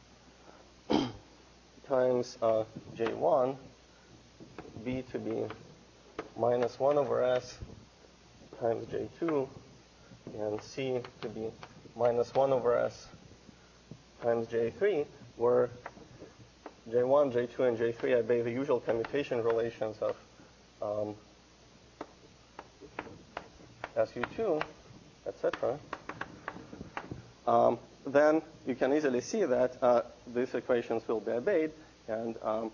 times uh, J one, B to be minus one over S times J two, and C to be minus one over S times J three, where J one, J two, and J three obey the usual commutation relations of um, S U two, et cetera, um, then you can easily see that uh, these equations will be obeyed. And um,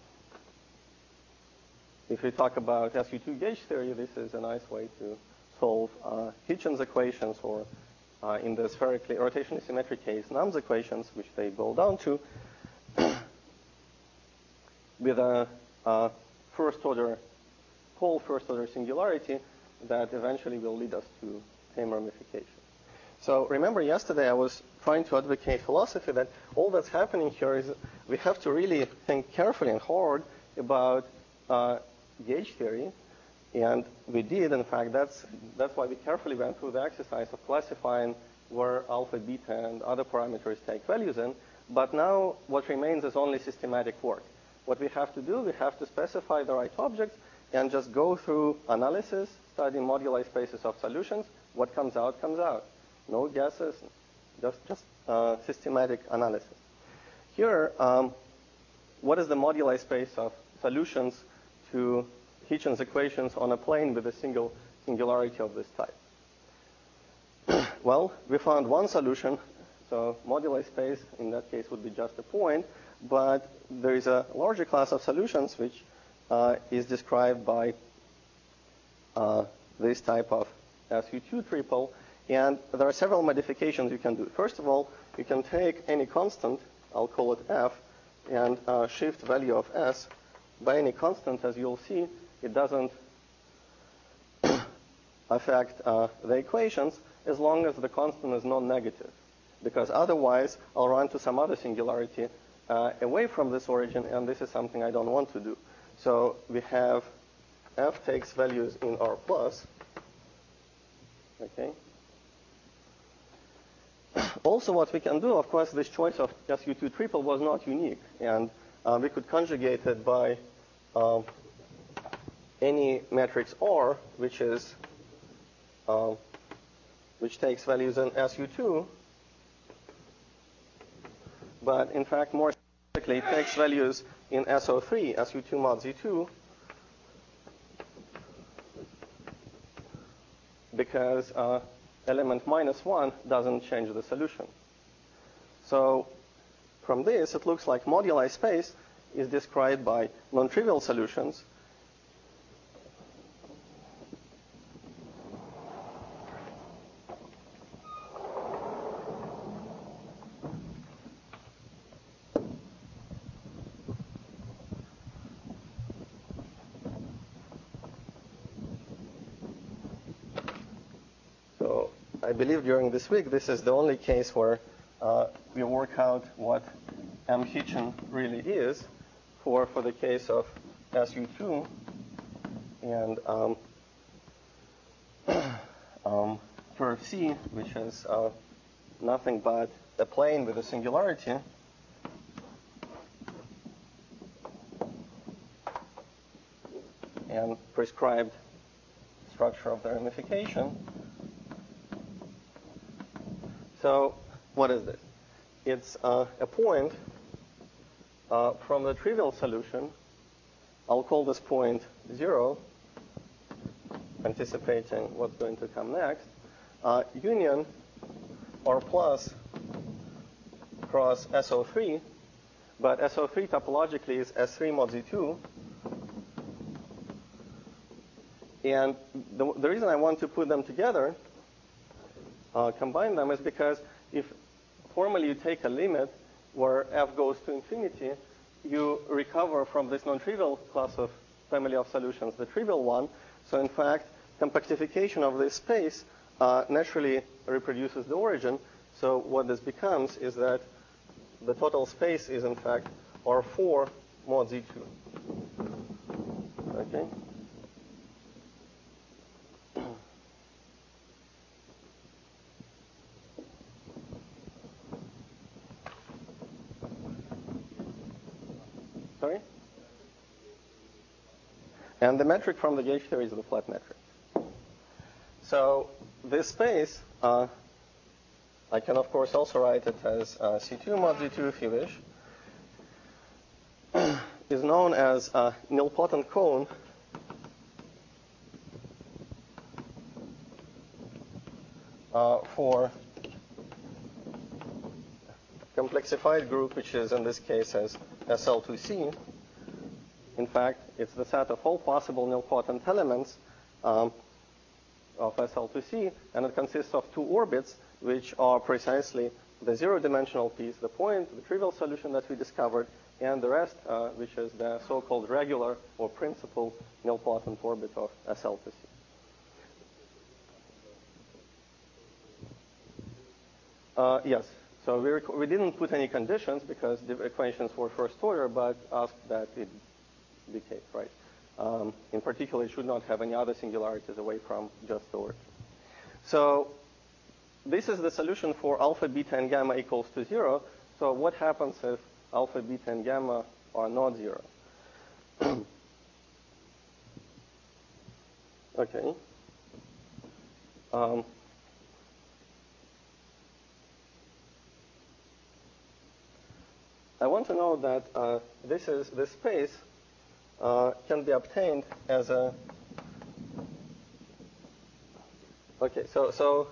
if we talk about S U two gauge theory, this is a nice way to solve uh, Hitchin's equations, or uh, in the spherically rotationally symmetric case, Nams equations, which they boil down to, with a uh, first order, whole first order singularity that eventually will lead us to same ramification. So remember, yesterday I was trying to advocate philosophy that all that's happening here is we have to really think carefully and hard about uh, gauge theory, and we did. In fact, that's that's why we carefully went through the exercise of classifying where alpha, beta, and other parameters take values in. But now what remains is only systematic work. What we have to do, we have to specify the right objects and just go through analysis, study moduli spaces of solutions. What comes out, comes out. No guesses, just, just uh, systematic analysis. Here, um, what is the moduli space of solutions to Hitchin's equations on a plane with a single singularity of this type? Well, we found one solution. So moduli space, in that case, would be just a point. But there is a larger class of solutions which uh, is described by uh, this type of S U two triple. And there are several modifications you can do. First of all, you can take any constant, I'll call it F, and uh, shift value of S by any constant. As you'll see, it doesn't affect uh, the equations as long as the constant is non-negative, because otherwise I'll run to some other singularity uh, away from this origin, and this is something I don't want to do. So we have F takes values in R plus. Okay. Also, what we can do, of course, this choice of S U two triple was not unique, and uh, we could conjugate it by uh, any matrix R, which is uh, which takes values in S U two, but in fact, more specifically, it takes values in S O three, S U two mod Z two, because uh, element minus one doesn't change the solution. So from this, it looks like moduli space is described by non-trivial solutions. So I believe during this week, this is the only case where uh, we work out what M Hitchin really is for, for the case of S U two. And um, um, curve C, which is uh, nothing but a plane with a singularity. And prescribed structure of the ramification. So what is this? It's uh, a point uh, from the trivial solution. I'll call this point zero, anticipating what's going to come next. Uh, union R plus cross S O three, but S O three topologically is S three mod Z two. And the, the reason I want to put them together, uh, combine them, is because if formally you take a limit where f goes to infinity, you recover from this non-trivial class of family of solutions the trivial one. So in fact, compactification of this space uh, naturally reproduces the origin. So what this becomes is that the total space is in fact R four mod Z two. Okay. Sorry? And the metric from the gauge theory is the flat metric. So this space, uh, I can of course also write it as uh, C two mod Z two if you wish, is known as uh, nilpotent cone uh, for complexified group, which is in this case as S L two C. In fact, it's the set of all possible nilpotent elements um, of S L two C, and it consists of two orbits, which are precisely the zero-dimensional piece, the point, the trivial solution that we discovered, and the rest, uh, which is the so-called regular or principal nilpotent orbit of S L two C. Uh, yes. So we, rec- we didn't put any conditions because the equations were first order, but asked that it be the case, right? Um, in particular, it should not have any other singularities away from just the origin. So this is the solution for alpha, beta, and gamma equals to zero. So what happens if alpha, beta, and gamma are not zero? Okay. Um, I want to know that uh, this is this space uh, can be obtained as a. Okay, so so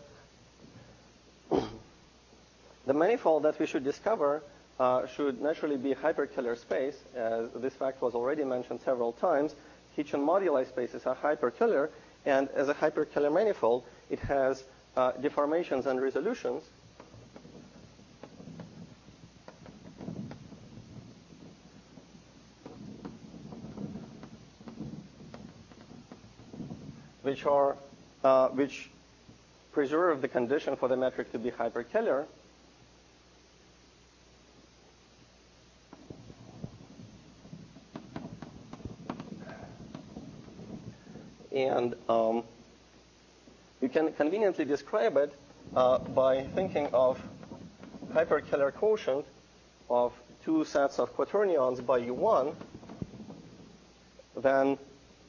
the manifold that we should discover uh, should naturally be hyperkähler space, as this fact was already mentioned several times. Hitchin moduli spaces are hyperkähler, And as a hyperkähler manifold, it has uh, deformations and resolutions which are uh, which preserve the condition for the metric to be hyperkähler. And um, you can conveniently describe it uh, by thinking of hyperkähler quotient of two sets of quaternions by U one, then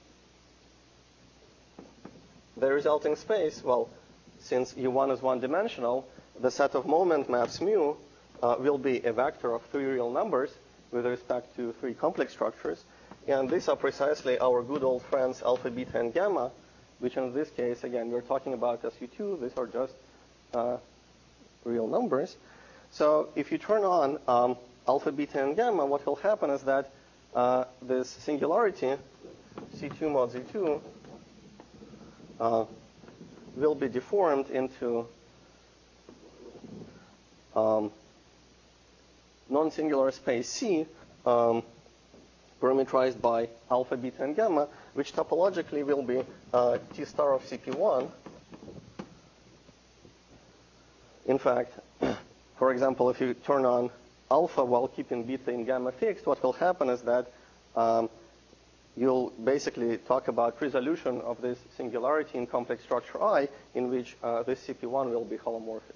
the resulting space, well, since U one is one-dimensional, the set of moment maps mu uh, will be a vector of three real numbers with respect to three complex structures. And these are precisely our good old friends alpha, beta, and gamma, which in this case, again, we're talking about S U two. These are just uh, real numbers. So if you turn on um, alpha, beta, and gamma, what will happen is that uh, this singularity, C two mod Z two, uh, will be deformed into um, non-singular space C, um, parameterized by alpha, beta, and gamma, which topologically will be uh, T star of C P one. In fact, for example, if you turn on alpha while keeping beta and gamma fixed, what will happen is that um, you'll basically talk about resolution of this singularity in complex structure I, in which uh, this C P one will be holomorphic.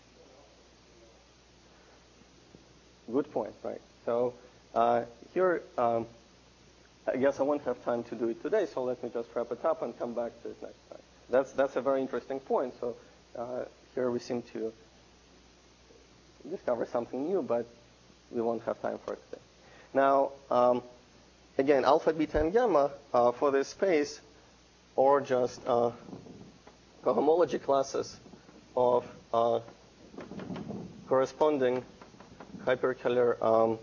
Good point, right? So uh, here, um, I guess I won't have time to do it today, so let me just wrap it up and come back to it next time. That's, that's a very interesting point. So uh, here we seem to discover something new, but we won't have time for it today. Now, um, again, alpha, beta, and gamma uh, for this space are just uh, cohomology classes of uh, corresponding hyperkähler um,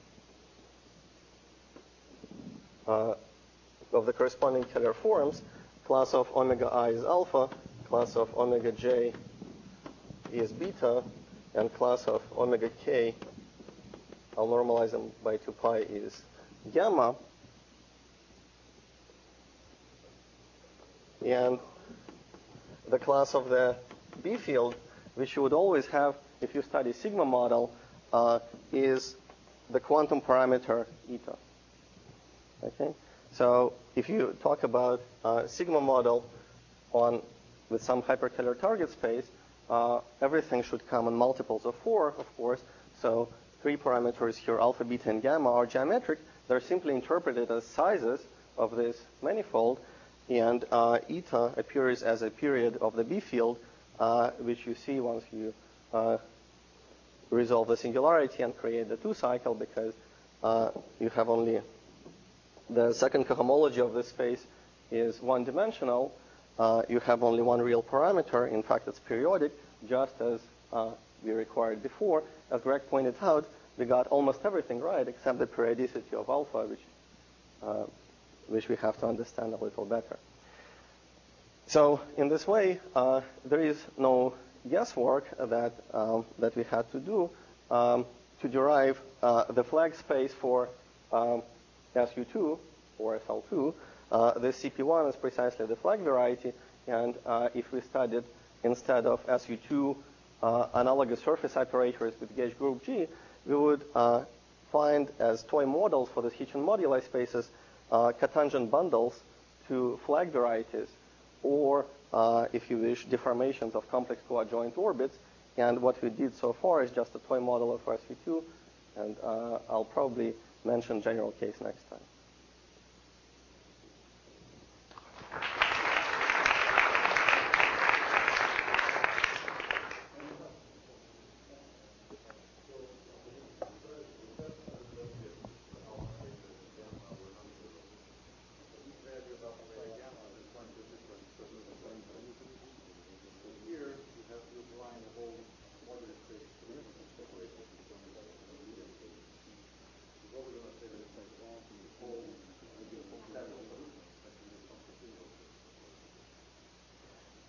uh, of the corresponding Kähler forms. Class of omega I is alpha, class of omega j is beta, and class of omega k, I'll normalize them by two pi, is gamma. And the class of the B field, which you would always have if you study sigma model, uh, is the quantum parameter eta. Okay, so if you talk about uh, sigma model on with some hyperkähler target space, uh, everything should come in multiples of four, of course. So three parameters here, alpha, beta, and gamma, are geometric. They're simply interpreted as sizes of this manifold, and uh, eta appears as a period of the B field, uh, which you see once you uh, resolve the singularity and create the two cycle, because uh, you have only the second cohomology of this space is one-dimensional. Uh, you have only one real parameter. In fact, it's periodic, just as uh, we required before. As Greg pointed out, we got almost everything right except the periodicity of alpha, which, uh, which we have to understand a little better. So in this way, uh, there is no guesswork that, um, that we had to do um, to derive uh, the flag space for um, S U two or S L two. Uh, this C P one is precisely the flag variety, and uh, if we studied instead of S U two uh, analogous surface operators with gauge group G, we would uh, find as toy models for the Hitchin moduli spaces uh, cotangent bundles to flag varieties, or uh, if you wish, deformations of complex coadjoint orbits. And what we did so far is just a toy model of S U two, and uh, I'll probably mention general case next time.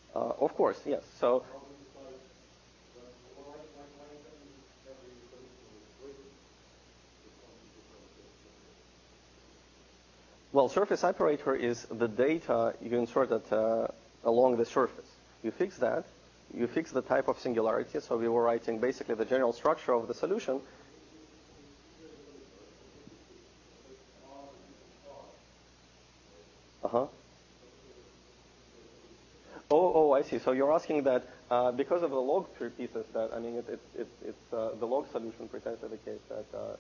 Uh, of course, yes. So. Well, surface operator is the data you inserted uh, along the surface. You fix that. You fix the type of singularity. So we were writing basically the general structure of the solution. Uh-huh. Oh, oh, I see. So you're asking that uh, because of the log tree pieces that, I mean, it, it, it, it's uh, the log solution precisely the case that uh,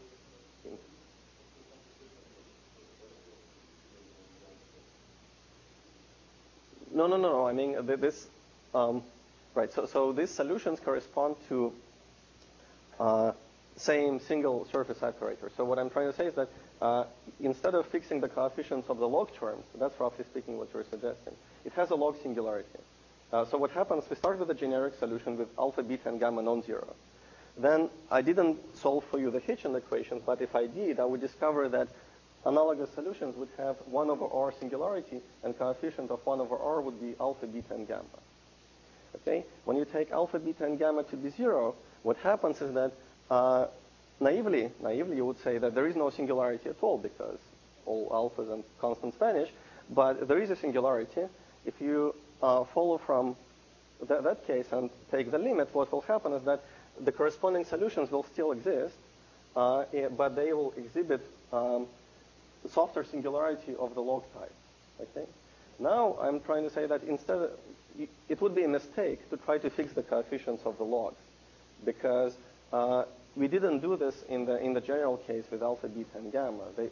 No, no, no, no. I mean, this, um, right. So, so these solutions correspond to uh, same single surface operator. So what I'm trying to say is that uh, instead of fixing the coefficients of the log terms, that's roughly speaking what you're suggesting, it has a log singularity. Uh, so what happens, we start with a generic solution with alpha, beta, and gamma non-zero. Then I didn't solve for you the Hitchin equations, but if I did, I would discover that analogous solutions would have one over r singularity, and coefficient of one over r would be alpha, beta, and gamma. Okay? When you take alpha, beta, and gamma to be zero, what happens is that uh, naively, naively you would say that there is no singularity at all because all alphas and constant vanish, but there is a singularity. If you uh, follow from th that case and take the limit, what will happen is that the corresponding solutions will still exist, uh, but they will exhibit um, the softer singularity of the log type. Okay? Now I'm trying to say that instead, of, it would be a mistake to try to fix the coefficients of the logs, because uh, we didn't do this in the in the general case with alpha, beta, and gamma. They,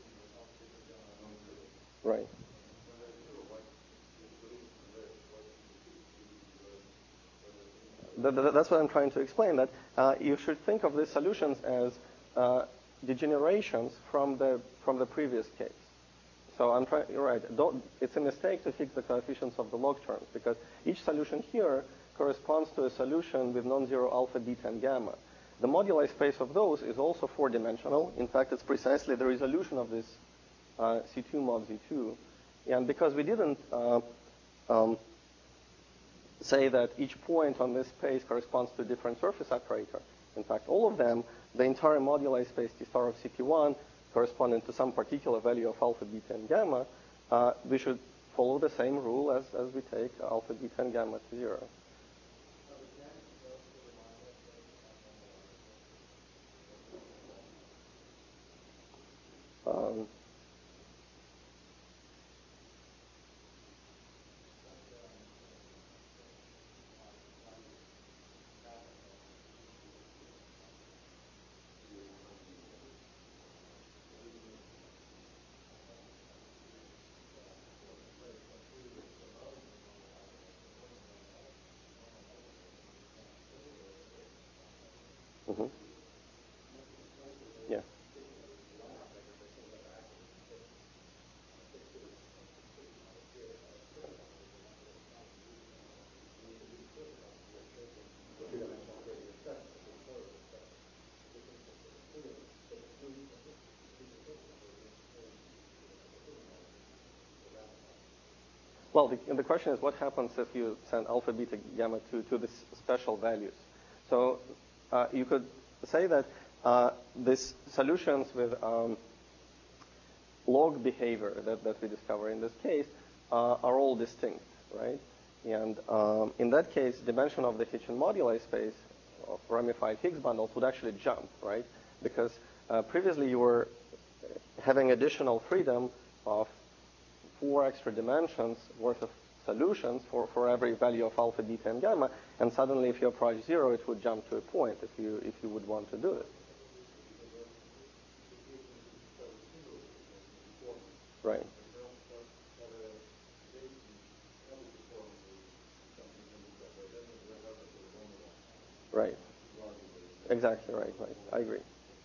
right. That's what I'm trying to explain. That uh, you should think of these solutions as uh, degenerations from the from the previous case. So I'm trying. You're right. Don't, it's a mistake to fix the coefficients of the log terms because each solution here corresponds to a solution with non-zero alpha, beta, and gamma. The moduli space of those is also four-dimensional. In fact, it's precisely the resolution of this uh, C two mod Z two. And because we didn't uh, um, say that each point on this space corresponds to a different surface operator. In fact, all of them, the entire moduli space T star of C P one corresponding to some particular value of alpha, beta, and gamma, uh, we should follow the same rule as, as we take alpha, beta, and gamma to zero. Um, mm-hmm. Yeah. Well, the, the question is what happens if you send alpha, beta, gamma to, to these special values? So uh, you could say that uh, these solutions with um, log behavior that, that we discover in this case uh, are all distinct, right? And um, in that case, dimension of the Hitchin moduli space of ramified Higgs bundles would actually jump, right? Because uh, previously you were having additional freedom of four extra dimensions worth of solutions for, for every value of alpha, beta, and gamma, and suddenly if you approach zero, it would jump to a point if you, if you would want to do it. Right. Right. Exactly right, right. I agree.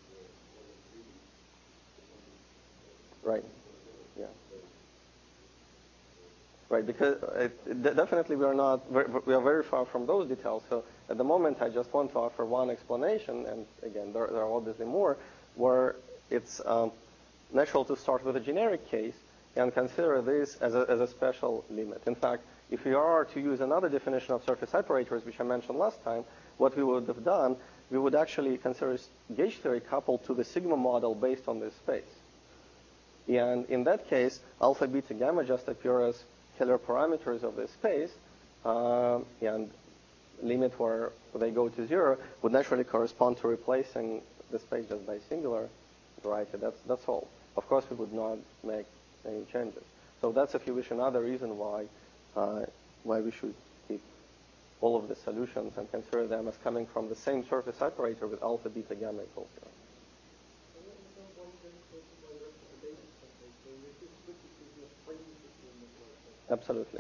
Right. Yeah. Right, because it, it definitely we are not, we are very far from those details. So at the moment, I just want to offer one explanation, and again, there, there are obviously more, where it's um, natural to start with a generic case and consider this as a, as a special limit. In fact, If we are to use another definition of surface operators, which I mentioned last time, what we would have done, we would actually consider gauge theory coupled to the sigma model based on this space. And in that case, alpha, beta, gamma just appear as Kähler parameters of this space, uh, and limit where they go to zero would naturally correspond to replacing the space just by singular variety. That's, that's all. Of course, we would not make any changes. So that's, if you wish, another reason why uh, why we should keep all of the solutions and consider them as coming from the same surface operator with alpha, beta, gamma equals zero. Absolutely.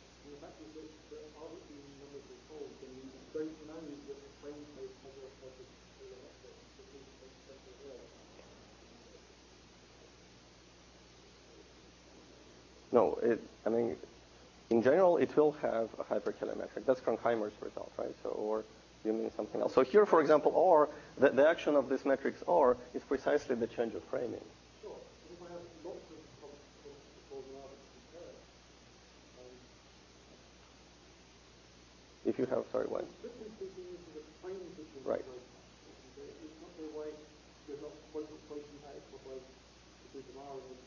No, it, I mean, in general, it will have a hyperkähler metric. That's Kronheimer's result, right? So, or you mean something else? So here, for example, R, the, the action of this matrix R is precisely the change of framing. Sure. If I have lots of causal arbiters compared, um, if you have, sorry, what? strictly speaking, this is a frame system. Right. It's not the way there's not both equation A for both the group of R and the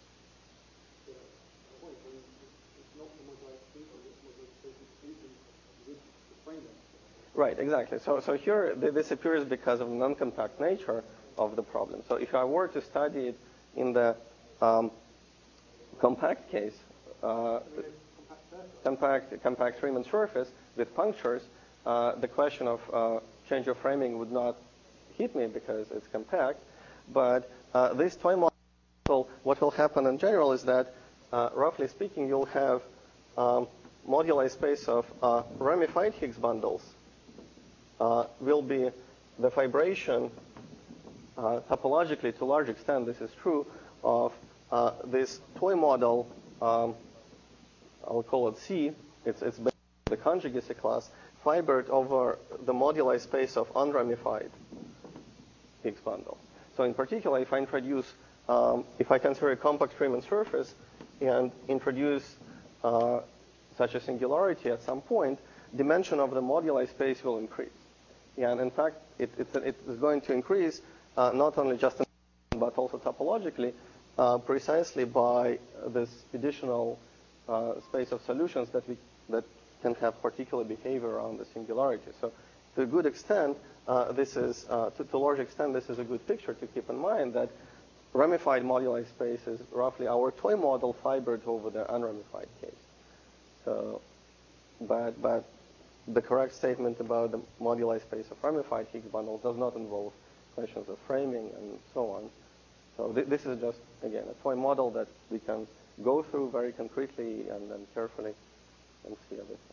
point. I mean, it's not the mosaic people, it's mosaic distribution with the frame. Right, exactly. So, so here this appears because of the non-compact nature of the problem. So if I were to study it in the um, compact case, uh, compact, compact Riemann surface with punctures, uh, the question of uh, change of framing would not hit me because it's compact. But uh, this toy model, what will happen in general is that, uh, roughly speaking, you'll have um, moduli space of uh, ramified Higgs bundles. Uh, will be the vibration, uh, topologically, to a large extent, this is true, of uh, this toy model, um, I'll call it C, it's, it's based on the conjugacy class, fibered over the moduli space of unramified Higgs bundles. So in particular, if I introduce, um, if I consider a compact Riemann surface and introduce uh, such a singularity at some point, dimension of the moduli space will increase. Yeah, and in fact, it, it, it is going to increase uh, not only just in, but also topologically, uh, precisely by this additional uh, space of solutions that we that can have particular behavior around the singularity. So, to a good extent, uh, this is uh, to, to a large extent, this is a good picture to keep in mind that ramified moduli space is roughly our toy model fibered over the unramified case. So, but but. The correct statement about the moduli space of ramified Higgs bundle does not involve questions of framing and so on. So th this is just, again, a toy model that we can go through very concretely and then carefully and see everything.